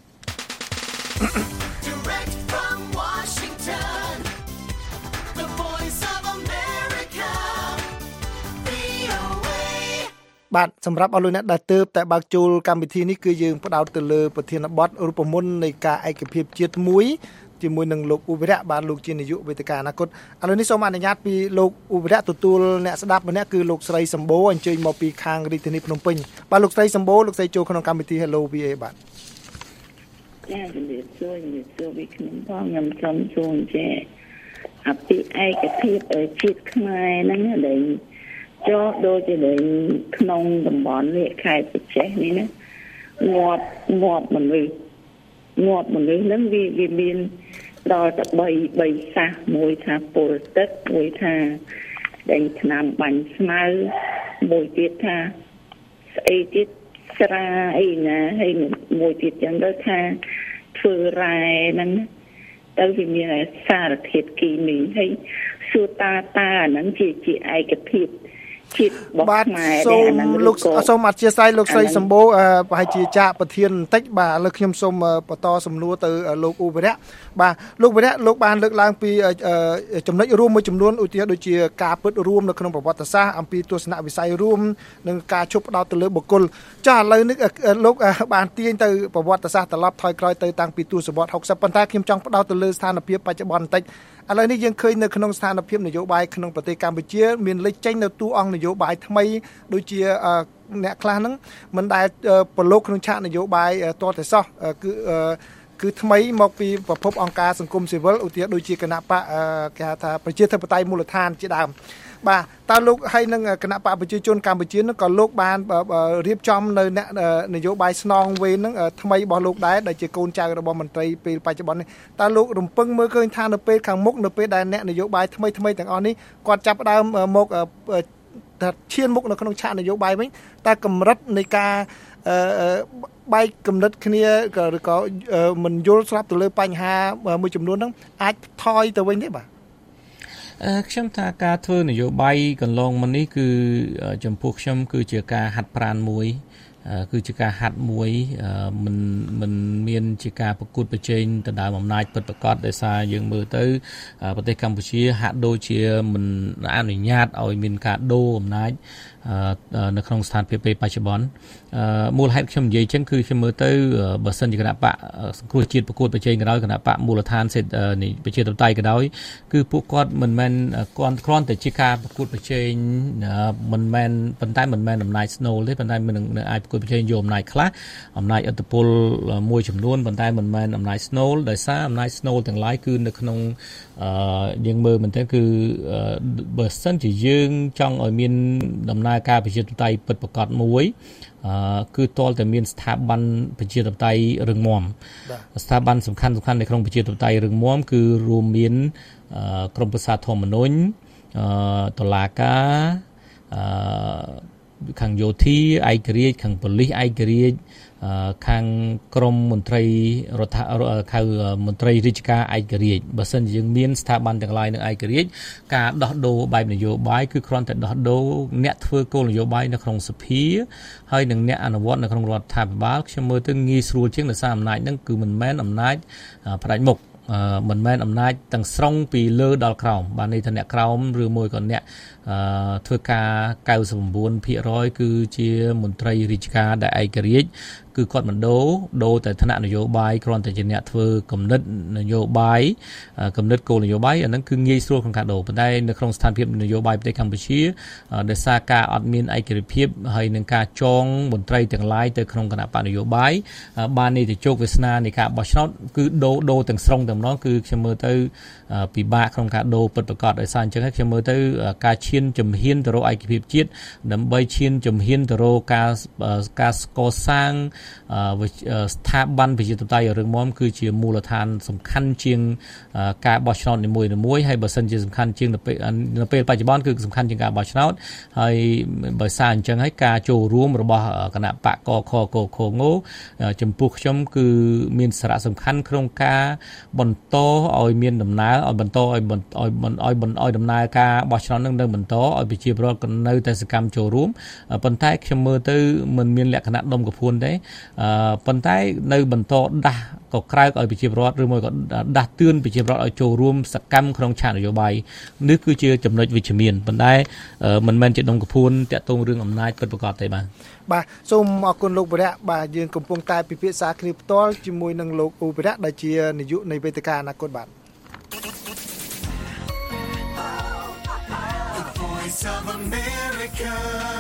បាទសម្រាប់អស់លោកអ្នកដែលទើបតែបើកចូលកម្មវិធីនេះគឺយើងផ្ដោតទៅលើប្រធានបទរូបមន្តនៃការឯកភាពជាតិមួយជាមួយនឹងលោកអ៊ូវិរៈបាទលោកជានាយកវេទិកាអនាគតឥឡូវនេះសូមអនុញ្ញាតពីលោកអ៊ូវិរៈទទួលអ្នកស្ដាប់ម្នាក់គឺលោកស្រីសម្បូរអញ្ជើញមកពីខាងរាជធានីភ្នំពេញបាទលោកស្រីសម្បូរលោកស្រីចូលក្នុងកម្មវិធី Hello វី เอ បាទចា៎ជំរាបសួរជំរាបសួរពីខ្ញុំផងខ្ញុំសូមសួរចេះអភិឯកភាពជាតិខ្មែរហ្នឹងដែលចោះដូចជានៅក្នុងតំបន់នេះខេត្តបច្ចេកនេះណាងាប់ងាប់មនុស្សងាប់មនុស្សហ្នឹងវាវាមានដល់តែ3 3សាសមួយថាពលទឹកមួយថាដេញថ្នាំបាញ់ស្មៅមួយទៀតថាស្អីទៀតស្រាអីណាហើយមួយទៀតចឹងទៅថាធ្វើរ៉ែហ្នឹងទៅវាមានសារធាតុគីមីហើយសួរតាតាហ្នឹងជាជាឯកភាពជាតិបាទសូមលោកសូមអធិស្ឋានលោកស្រីសម្បូរប្រហែលជាចាកប្រធានបន្តិចបាទឥឡូវខ្ញុំសូមបន្តសំណួរទៅលោកអ៊ូវិរៈបាទលោកវិរៈលោកបានលើកឡើងពីចំណុចរួមមួយចំនួនឧទាហរណ៍ដូចជាការពិតរួមនៅក្នុងប្រវត្តិសាស្ត្រអំពីទស្សនវិស័យរួមនិងការជប់ផ្ដោតទៅលើបុគ្គលចាឥឡូវនេះលោកបានទាញទៅប្រវត្តិសាស្ត្រត្រឡប់ថយក្រោយទៅតាំងពីទសវត្សរ៍ហុកសិបប៉ុន្តែខ្ញុំចង់ផ្ដោតទៅលើស្ថានភាពបច្ចុប្បន្នបន្តិចឥឡូវនេះយើងឃើញនៅក្នុងស្ថានភាពនយោបាយក្នុងប្រទេសកម្ពុជាមានលេចចេញនៅតួអង្គនយោបាយថ្មីដូចជាអ្នកខ្លះហ្នឹងមិនដែលប្រឡូកក្នុងឆាកនយោបាយតតែសោះគឺគឺថ្មីមកពីប្រភពអង្គការសង្គមស៊ីវិលឧទាហរណ៍ដូចជាគណៈបកគេហៅថាប្រជាធិបតេយ្យមូលដ្ឋានជាដើមបាទតើលោកហើយនឹងគណៈបកប្រជាជនកម្ពុជានឹងក៏លោកបានរៀបចំនៅអ្នកនយោបាយស្នងវេននឹងថ្មីរបស់លោកដែរដែលជាកូនចៅរបស់មន្ត្រីពេលបច្ចុប្បន្ននេះតើលោករំពឹងមើលឃើញថានៅពេលខាងមុខនៅពេលដែលអ្នកនយោបាយថ្មីថ្មីទាំងអស់នេះគាត់ចាប់ផ្ដើមមកថាឈានមុខនៅក្នុងឆាកនយោបាយវិញតើកម្រិតនៃការបែកគំនិតគ្នាឬក៏មិនយល់ស្រាប់ទៅលើបញ្ហាមួយចំនួនហ្នឹងអាចថយទៅវិញទេបាទខ្ញុំថាការធ្វើនយោបាយកន្លងមកនេះគឺចំពោះខ្ញុំគឺជាការហាត់ប្រាណមួយគឺជាការហាត់មួយមិនមិនមានជាការប្រកួតប្រជែងទៅដើមអំណាចពិតប្រាកដដោយសារយើងមើលទៅប្រទេសកម្ពុជាហាក់ដូចជាមិនអនុញ្ញាតឲ្យមានការដូរអំណាចនៅក្នុងស្ថានភាពពេលបច្ចុប្បន្នមូលហេតុខ្ញុំនិយាយចឹងគឺខ្ញុំមើលទៅបើសិនជាគណៈបកសង្គ្រោះជាតិប្រកួតប្រជែងក៏ដោយគណៈបកមូលដ្ឋានសេដ្ឋប្រជាធិបតេយ្យក៏ដោយគឺពួកគាត់មិនមែនគាត់គ្រាន់តែជាការប្រកួតប្រជែងមិនមែនប៉ុន្តែមិនមែនអំណាចស្នូលទេប៉ុន្តែមិនអាចប្រកួតប្រជែងយកអំណាចខ្លះអំណាចឥទ្ធិពលមួយចំនួនប៉ុន្តែមិនមែនអំណាចស្នូលដោយសារអំណាចស្នូលទាំងឡាយគឺនៅក្នុងយើងមើលមែនទេគឺបើសិនជាយើងចង់ឲ្យមានដំណើរការប្រជាធិបតេយ្យពិតប្រាកដមួយគឺតលតែមានស្ថាប័នប្រជាធិបតេយ្យរឹងមាំស្ថាប័នសំខាន់សំខាន់នៅក្នុងប្រជាធិបតេយ្យរឹងមាំគឺរួមមានក្រមប្រឹក្សាធម្មនុញ្ញតុលាការខាងយោធាឯករាជ្យខាងប៉ូលីសឯករាជ្យខាងក្រមមន្ត្រីរដ្ឋហៅមន្ត្រីរាជការឯករាជ្យបើសិនជាយើងមានស្ថាប័នទាំងឡាយនៅឯករាជ្យការដោះដូរបែបនយោបាយគឺគ្រាន់តែដោះដូរអ្នកធ្វើគោលនយោបាយនៅក្នុងសភាហើយនឹងអ្នកអនុវត្តនៅក្នុងរដ្ឋាភិបាលខ្ញុំមើលទៅងាយស្រួលជាងដោយសារអំណាចហ្នឹងគឺមិនមែនអំណាចផ្ដាច់មុខមិនមែនអំណាចទាំងស្រុងពីលើដល់ក្រោមបាទនេះថាអ្នកក្រោមឬមួយក៏អ្នកធ្វើការកៅសិប៩ភាគរយ គឺជាមន្ត្រីរាជការដែលឯករាជ្យគឺគាត់មិនដូរដូរតែឋានៈនយោបាយគ្រាន់តែជាអ្នកធ្វើគំនិតនយោបាយគំនិតគោលនយោបាយអាហ្នឹងគឺងាយស្រួលក្នុងការដូរប៉ុន្តែនៅក្នុងស្ថានភាពនយោបាយប្រទេសកម្ពុជាដោយសារការអត់មានឯករាជ្យភាពហើយនឹងការចងមន្ត្រីទាំងឡាយទៅក្នុងគណៈបកនយោបាយបាននេះទៅជោគវាសនានៃការបោះឆ្នោតគឺដូរដូរទាំងស្រុងតែម្ដងគឺខ្ញុំមើលទៅពិបាកក្នុងការដូរពិតប្រាកដដោយសារអញ្ចឹងហើយខ្ញុំមើលទៅការឈានជំហានទៅរកឯកភាពជាតិដើម្បីឈានជំហានទៅរកការការកសាងស្ថាប័នប្រជាធិបតេយ្យរឿងមុំគឺជាមូលដ្ឋានសំខាន់ជាងការបោះឆ្នោតនីមួយៗហើយបើសិនជាសំខាន់ជាងនៅពេលនៅពេលបច្ចុប្បន្នគឺសំខាន់ជាងការបោះឆ្នោតហើយបើសារអញ្ចឹងហើយការចូលរួមរបស់គណៈបកកខកខងចំពោះខ្ញុំគឺមានសារៈសំខាន់ក្នុងការបន្តឲ្យមានដំណើរឲ្យបន្តឲ្យឲ្យឲ្យឲ្យដំណើរការបោះឆ្នោតនឹងនៅបន្តឲ្យប្រជាពលរដ្ឋនៅតែសកម្មចូលរួមប៉ុន្តែខ្ញុំមើលទៅមិនមានលក្ខណៈដុំកពួនទេប៉ុន្តែនៅបន្តដាស់ក៏ក្រៅឲ្យប្រជាពលរដ្ឋឬមួយក៏ដាស់តឿនប្រជាពលរដ្ឋឲ្យចូលរួមសកម្មក្នុងឆាកនយោបាយនេះគឺជាចំណុចវិជ្ជមានប៉ុន្តែមិនមែនជាដុំកពួនតាក់ទងរឿងអំណាចពិតប្រាកដទេបាទបាទសូមអរគុណលោកវរៈបាទយើងកំពុងតែពិភាក្សាគ្នាផ្ទាល់ជាមួយនឹងលោកឧបរៈដែលជានាយកនៃវេទិកាអនាគតបាទ Voice of America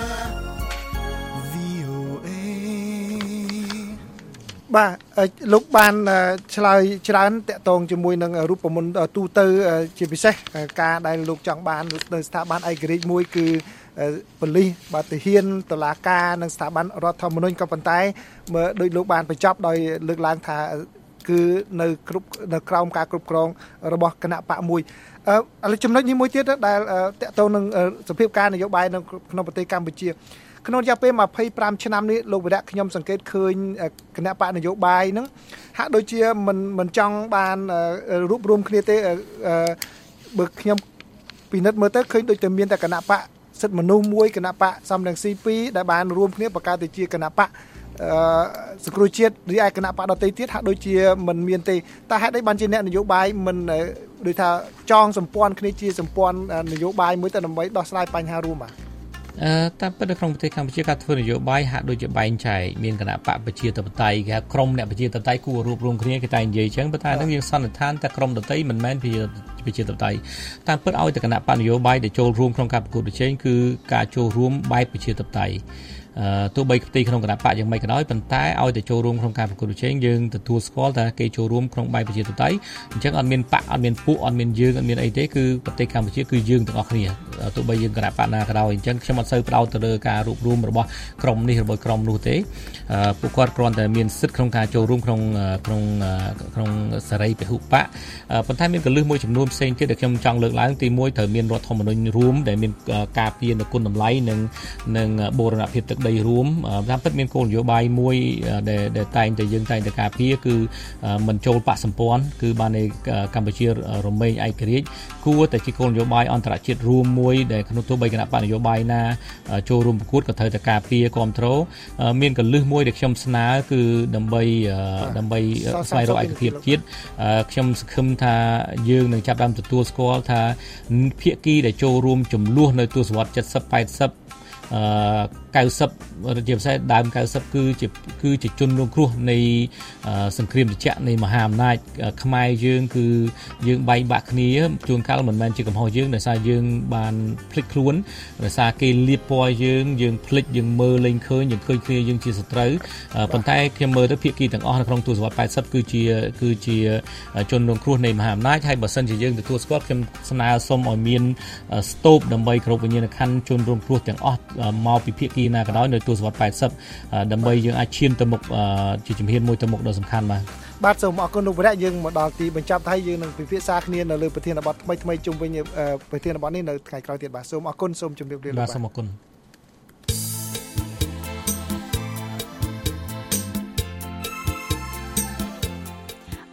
បាទលោកបានឆ្លើយច្រើនតកតងជាមួយនឹងរូបមន្តទូទៅជាពិសេសការដែលលោកចង់បាននៅស្ថាប័នឯករាជ្យមួយគឺប៉ូលីសបាទទាហានតុលាការនិងស្ថាប័នរដ្ឋធម្មនុញ្ញក៏ប៉ុន្តែមើលដោយលោកបានបញ្ចប់ដោយលើកឡើងថាគឺនៅគ្រប់នៅក្រោមការគ្រប់គ្រងរបស់គណៈបកមួយអឺចំណុចនេះមួយទៀតដែលតកតងនឹងសភាពការនយោបាយនៅក្នុងប្រទេសកម្ពុជាក្នុងរយៈពេលยี่สิบห้าឆ្នាំនេះលោកវរៈខ្ញុំសង្កេតឃើញគណៈបកនយោបាយហ្នឹងហាក់ដូចជាមិនមិនចង់បានរួបរวมគ្នាទេបើខ្ញុំពិនិត្យមើលទៅឃើញដូចតែមានតែគណៈបកសិទ្ធិមនុស្សមួយគណៈបកសំរងស៊ីពីរដែលបានរួមគ្នាបង្កើតទៅជាគណៈបកអឺសង្គ្រោះជាតិរីឯគណៈបកដទៃទៀតហាក់ដូចជាមិនមានទេតែហេតុអីបានជាអ្នកនយោបាយមិនដូចថាចងសម្ព័ន្ធគ្នាជាសម្ព័ន្ធនយោបាយមួយទៅដើម្បីដោះស្រាយបញ្ហារួមបាទអឺតាមពិតនៅក្នុងប្រទេសកម្ពុជាការធ្វើនយោបាយហាក់ដូចជាបែងចែកមានគណៈបកប្រជាធិបតេយ្យគេហៅក្រុមអ្នកប្រជាធិបតេយ្យគួររួបរวมគ្នាគេតែនិយាយអញ្ចឹងប៉ុន្តែនឹងយើងសន្និដ្ឋានតែក្រុមដទៃមិនមែនប្រជាធិបតេយ្យតាមពិតឲ្យតែគណៈបកនយោបាយដែលចូលរួមក្នុងការប្រកួតប្រជែងគឺការចូលរួមបែបប្រជាធិបតេយ្យទោះបីផ្ទៃក្នុងគណៈបកយ៉ាងម៉េចក៏ដោយប៉ុន្តែឲ្យតែចូលរួមក្នុងការប្រកួតប្រជែងយើងទទួលស្គាល់ថាគេចូលរួមក្នុងបែបប្រជាធិបតេយ្យអញ្ចឹងអត់មានបកអត់មានពួកអត់មានយើងអត់មានអីទេគឺប្រទេសកម្ពុជាគឺយើងទាំងអស់គ្នាទោះបីយើងគណៈបកណាក៏ដោយអញ្ចឹងខ្ញុំអត់សូវផ្ដោតទៅលើការរួបរวมរបស់ក្រុមនេះរបស់ក្រុមនោះទេពួកគាត់គ្រាន់តែមានសិទ្ធិក្នុងការចូលរួមក្នុងក្នុងក្នុងសេរីពហុបកប៉ុន្តែមានកលឹះមួយចំនួនផ្សេងទៀតដែលខ្ញុំចង់លើកឡើងទីមួយត្រូវមានរដ្ឋធម្មនុញ្ញរួមដែលមានការពារនូវគុណតម្លៃនិងនិងបូរណភាពទឹកដីរួមតាមពិតមានគោលនយោបាយមួយដែលដែលតែងតែយើងតែងតែការពារគឺមិនចូលបកសម្ព័ន្ធគឺបាននៅកម្ពុជារមែងឯករាជ្យគួរតែជាគោលនយោបាយអន្តរជាតិរួមមួយដែលក្នុងទោះបីគណៈបកនយោបាយណាចូលរួមប្រកួតក៏ត្រូវតែការពារគ្រប់គ្រងមានកលឹះមួយដែលខ្ញុំស្នើគឺដើម្បីដើម្បីស្វែងរកឯកភាពជាតិខ្ញុំសង្ឃឹមថាយើងនឹងចាប់ផ្ដើមទទួលស្គាល់ថាភាគីដែលចូលរួមចំនួននៅទសវត្សរ៍เจ็ดสิบ แปดสิบអឺเก้าสิบជាពិសេសដើមเก้าสิบគឺជាគឺជាជនរងគ្រោះនៃសង្គ្រាមត្រជាក់នៃមហាអំណាចខ្មែរយើងគឺយើងបែកបាក់គ្នាជួនកាលមិនមែនជាកំហុសយើងដោយសារយើងបានភ្លេចខ្លួនដោយសារគេលៀបពណ៌យើងយើងភ្លេចយើងមើលលេងឃើញយើងឃើញគ្នាយើងជាសត្រូវប៉ុន្តែខ្ញុំមើលទៅភាគីទាំងអស់នៅក្នុងទសវត្សរ៍แปดสิบគឺជាគឺជាជនរងគ្រោះនៃមហាអំណាចហើយបើសិនជាយើងទទួលស្គាល់ខ្ញុំស្នើសុំឲ្យមានស្ទូបដើម្បីគ្រប់វិញ្ញាណក្ខន្ធជនរងគ្រោះទាំងអស់មកពីភាគីណាក៏ដោយនៅទសវត្សរ៍แปดสิบដើម្បីយើងអាចឈានទៅមុខជាជំហានមួយទៅមុខដ៏សំខាន់បាទបាទសូមអរគុណលោកវរៈយើងមកដល់ទីបញ្ចប់ហើយយើងនឹងពិភាក្សាគ្នានៅលើប្រធានបទថ្មីថ្មីជុំវិញប្រធានបទនេះនៅថ្ងៃក្រោយទៀតបាទសូមអរគុណសូមជម្រាបលាបាទសូមអរគុណ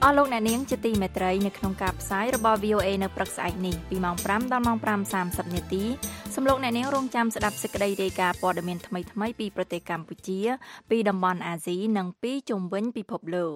អស់លោកអ្នកនាងជាទីមេត្រីនៅក្នុងការផ្សាយរបស់ វី អូ เอ នៅព្រឹកស្អែកនេះពីម៉ោងប្រាំដល់ម៉ោងប្រាំសាមសិបនាទីសូមលោកអ្នកនាងរងចាំស្ដាប់សេចក្តីរាយការណ៍ព័ត៌មានថ្មីៗពីប្រទេសកម្ពុជាពីតំបន់អាស៊ីនិងពីជុំវិញពិភពលោក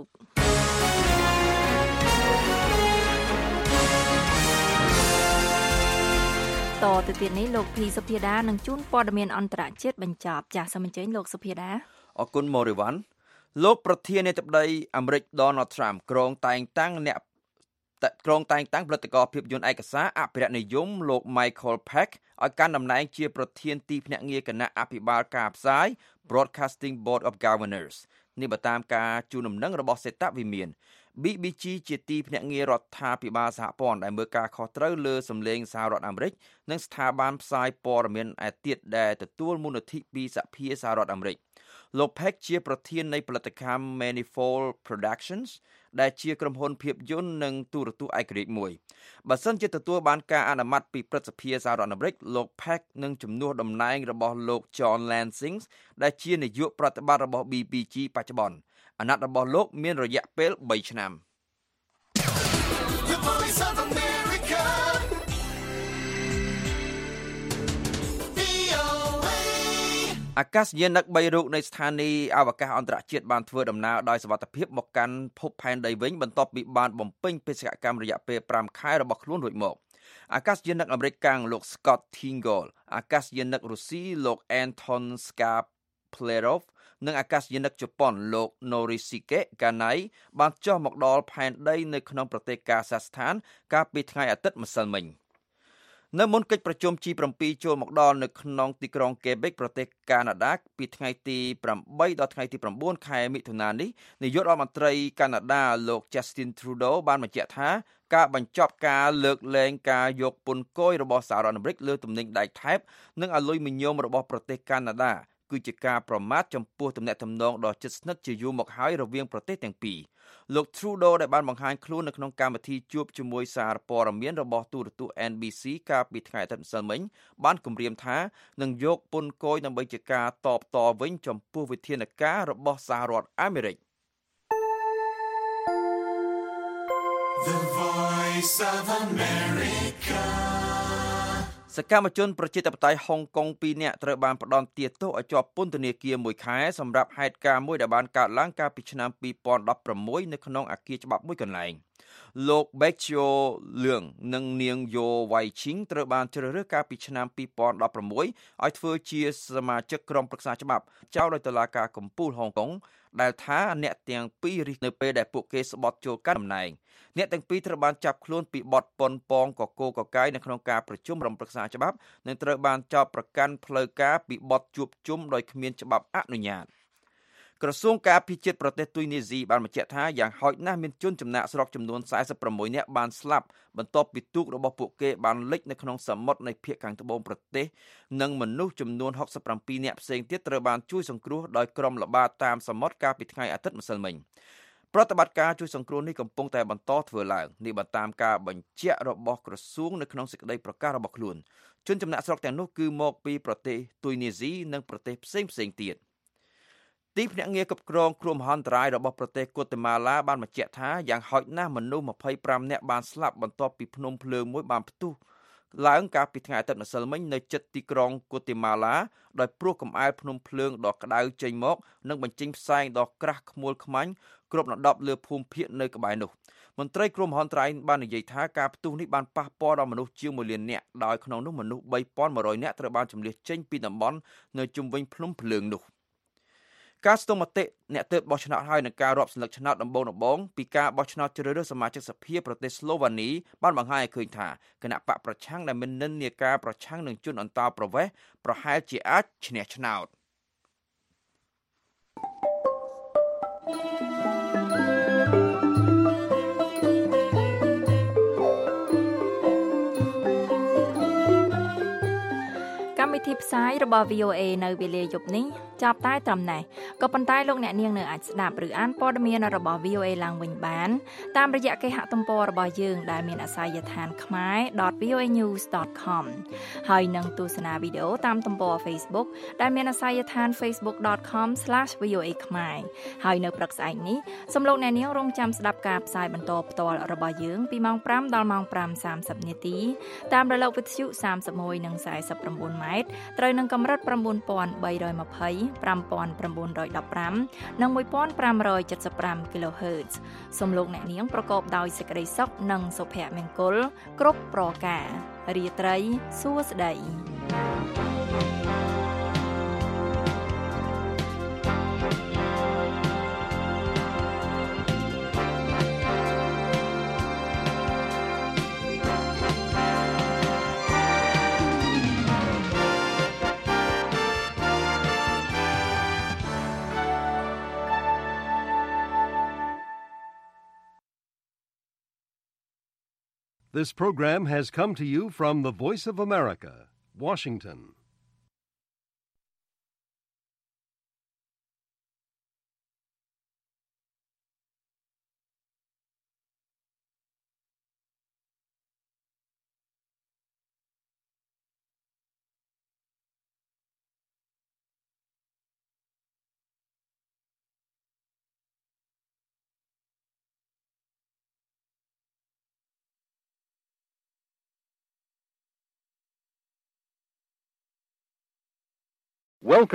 តទៅទៀតនេះលោកភីសុភាដានឹងជួនព័ត៌មានអន្តរជាតិបញ្ចប់ចាសសូមអញ្ជើញលោកសុភាដាអរគុណម៉ូរីវ៉ាន់លោកប្រធានាធិបតីអាមេរិក Donald Trump ក្រុងតែងតាំងអ្នកក្រុងតែងតាំងផលិតករភាពយន្តឯកសារអភិរក្សនិយមលោក Michael Pack ឲ្យកាន់តំណែងជាប្រធានទីភ្នាក់ងារគណៈអភិបាលការផ្សាយ Broadcasting Board of Governors នេះបើតាមការជូនដំណឹងរបស់សេតវិមាន ប៊ី ប៊ី ជី ជាទីភ្នាក់ងាររដ្ឋាភិបាលសហព័ន្ធដែលមើលការខុសត្រូវលើសម្លេងសហរដ្ឋអាមេរិកនិងស្ថាប័នផ្សាយព័ត៌មានឯទៀតដែលទទួលមូលនិធិពីសហភាពសហរដ្ឋអាមេរិកលោក Peck ជាប្រធាននៃផលិតកម្ម Manifold Productions ដែលជាក្រុមហ៊ុនភាពយន្តនិងទូរទស្សន៍ឯករាជ្យមួយបើសិនជាទទួលបានការអនុម័តពីព្រឹទ្ធសភាសហរដ្ឋអាមេរិកលោក Peck នឹងជំនួសតំណែងរបស់លោក John Lansing ដែលជានាយកប្រតិបត្តិរបស់ ប៊ី ប៊ី ជី បច្ចុប្បន្នអាណត្តិរបស់លោកមានរយៈពេលបីឆ្នាំអាកាសយានដឹកបីរូបនៃស្ថានីយ៍អវកាសអន្តរជាតិបានធ្វើដំណើរដោយសុវត្ថិភាពមកកាន់ភពផែនដីវិញបន្ទាប់ពីបានបំពេញបេសកកម្មរយៈពេលប្រាំខែរបស់ខ្លួនរួចមកអាកាសយានដឹកអាមេរិកកាំងលោក Scott Tingle អាកាសយានដឹករុស្ស៊ីលោក Anton Skaplerov និងអាកាសយានដឹកជប៉ុនលោក Norisuke Kanai បានចុះមកដល់ផែនដីនៅក្នុងប្រទេសកាហ្សាស្ថានកាលពីថ្ងៃអាទិត្យម្សិលមិញនៅមុនកិច្ចប្រជុំ ជី សេ븐 ចូលមកដល់នៅក្នុងទីក្រុង Quebec ប្រទេសកាណាដាពីថ្ងៃទីប្រាំបីដល់ថ្ងៃទីប្រាំបួនខែមិថុនានេះនាយករដ្ឋមន្ត្រីកាណាដាលោក Justin Trudeau បានបញ្ជាក់ថាការបញ្ចប់ការលើកលែងការយកពន្ធគយរបស់សហរដ្ឋអាមេរិកលើទំនិញដែកថែបនិងអាលុយមីញ៉ូមរបស់ប្រទេសកាណាដាគឺជាការប្រមាថចំពោះទំនាក់ទំនងដ៏ជិតស្និទ្ធជាយូរមកហើយរវាងប្រទេសទាំងពីរលោក Trudeau ដែលបានបង្ហាញខ្លួននៅក្នុងកម្មវិធីជួបជាមួយសារព័ត៌មានរបស់ទូរទស្សន៍ អេន ប៊ី ស៊ី កាលពីថ្ងៃអាទិត្យម្សិលមិញបានគម្រាមថានឹងយកពន្ធគយដើម្បីជាការតបតវិញចំពោះវិធានការរបស់សហរដ្ឋអាមេរិក The Voice of America សកម្មជនប្រជាធិបតេយ្យហុងកុងពីរនាក់ត្រូវបានផ្ដន្ទាទោសឲ្យជាប់ពន្ធនាគារមួយខែសម្រាប់ហេតុការណ៍មួយដែលបានកើតឡើងកាលពីឆ្នាំពីរពាន់ដប់ប្រាំមួយនៅក្នុងអគារច្បាប់មួយកន្លែងលោក Bechio Leung និងនាង Yo Wai Ching ត្រូវបានជ្រើសរើសកាលពីឆ្នាំពីរពាន់ដប់ប្រាំមួយឲ្យធ្វើជាសមាជិកក្រុមប្រឹក្សាច្បាប់ចោទដោយតុលាការកំពូលហុងកុងដែលថាអ្នកទាំងពីររិះនៅពេលដែលពួកគេស្បត់ចូលកាន់តំណែងអ្នកទាំងពីរត្រូវបានចាប់ខ្លួនពីបទប៉ុនប៉ងកកកកាយនៅក្នុងការប្រជុំក្រុមប្រឹក្សាច្បាប់និងត្រូវបានចោទប្រកាន់ផ្លូវការពីបទជួបជុំដោយគ្មានច្បាប់អនុញ្ញាតក្រសួងការពារជាតិប្រទេសទុយនីស៊ីបានបញ្ជាក់ថាយ៉ាងហោចណាស់មានជនចំណាក់ស្រុកចំនួនសែសិបប្រាំមួយនាក់បានស្លាប់បន្ទាប់ពីទូករបស់ពួកគេបានលិចនៅក្នុងសមុទ្រនៃភាគខាងត្បូងប្រទេសនិងមនុស្សចំនួនហុកសិបប្រាំពីរនាក់ផ្សេងទៀតត្រូវបានជួយសង្គ្រោះដោយក្រុមល្បាតតាមសមុទ្រកាលពីថ្ងៃអាទិត្យម្សិលមិញប្រតិបត្តិការជួយសង្គ្រោះនេះកំពុងតែបន្តធ្វើឡើងនេះបើតាមការបញ្ជាក់របស់ក្រសួងនៅក្នុងសេចក្តីប្រកាសរបស់ខ្លួនជនចំណាក់ស្រុកទាំងនោះគឺមកពីប្រទេសទុយនីស៊ីនិងប្រទេសផ្សេងផ្សេងទៀតទីភ្នាក់ងារគ្រប់គ្រងគ្រោះមហន្តរាយរបស់ប្រទេសកូតេម៉ាឡាបានបញ្ជាក់ថាយ៉ាងហោចណាស់មនុស្សម្ភៃប្រាំនាក់បានស្លាប់បន្ទាប់ពីភ្នំភ្លើងមួយបានផ្ទុះឡើងកាលពីថ្ងៃអាទិត្យម្សិលមិញនៅជិតទីក្រុងកូតេម៉ាឡាដោយព្រោះកំអែលភ្នំភ្លើងដ៏ក្តៅចេញមកនិងបញ្ចេញផ្សែងដ៏ក្រាស់ខ្មួលខ្មាញ់គ្របដណ្ដប់លើភូមិភាគនៅក្បែរនោះមន្ត្រីគ្រោះមហន្តរាយបាននិយាយថាការផ្ទុះនេះបានប៉ះពាល់ដល់មនុស្សជាងមួយលាននាក់ដោយក្នុងនោះមនុស្សបីពាន់មួយរយនាក់ត្រូវបានជម្លៀសចេញពីតំបន់នៅជុំវិញភ្នំភ្លើងនោះការស្ទង់មតិអ្នកទើបបោះឆ្នោតហើយនឹងការរាប់សន្លឹកឆ្នោតដំបូងដំបូងពីការបោះឆ្នោតជ្រើសរើសសមាជិកសភាប្រទេសស្លូវ៉ានីបានបង្ហាញឲ្យឃើញថាគណៈបកប្រឆាំងដែលមាននិន្នាការប្រឆាំងនឹងជនអន្តោប្រវេសន៍ប្រហែលជាអាចឈ្នះឆ្នោតកម្មវិធីផ្សាយរបស់ វី អូ เอ នៅវេលាយប់នេះចាប់តែត្រឹមនេះក៏ប៉ុន្តែលោកអ្នកនាងនៅអាចស្ដាប់ឬអានព័ត៌មានរបស់ វី អូ เอ ឡើងវិញបានតាមរយៈគេហទំព័ររបស់យើងដែលមានអាសយដ្ឋាន khmae dot v o a news dot com ហើយនឹងទស្សនាវីដេអូតាមទំព័រ Facebook ដែលមានអាសយដ្ឋាន facebook dot com slash v o a khmae ហើយនៅព្រឹកស្អែកនេះសូមលោកអ្នកនាងរងចាំស្ដាប់ការផ្សាយបន្តផ្ទាល់របស់យើងពីម៉ោងfiveដល់ម៉ោងfiveសាមសិបនាទីតាមរលកវិទ្យុthirty-oneនិងforty-nineម៉ែត្រត្រូវនឹងកម្រិតnine thousand three hundred twenty five thousand nine hundred fifteenនិងfifteen seventy-five kilohertz សូមលោកអ្នកនាងប្រកបដោយសេចក្តីសុខនិងសុភមង្គលគ្រប់ប្រការរាត្រីសួស្តី This program has come to you from the Voice of America, Washington. Welcome.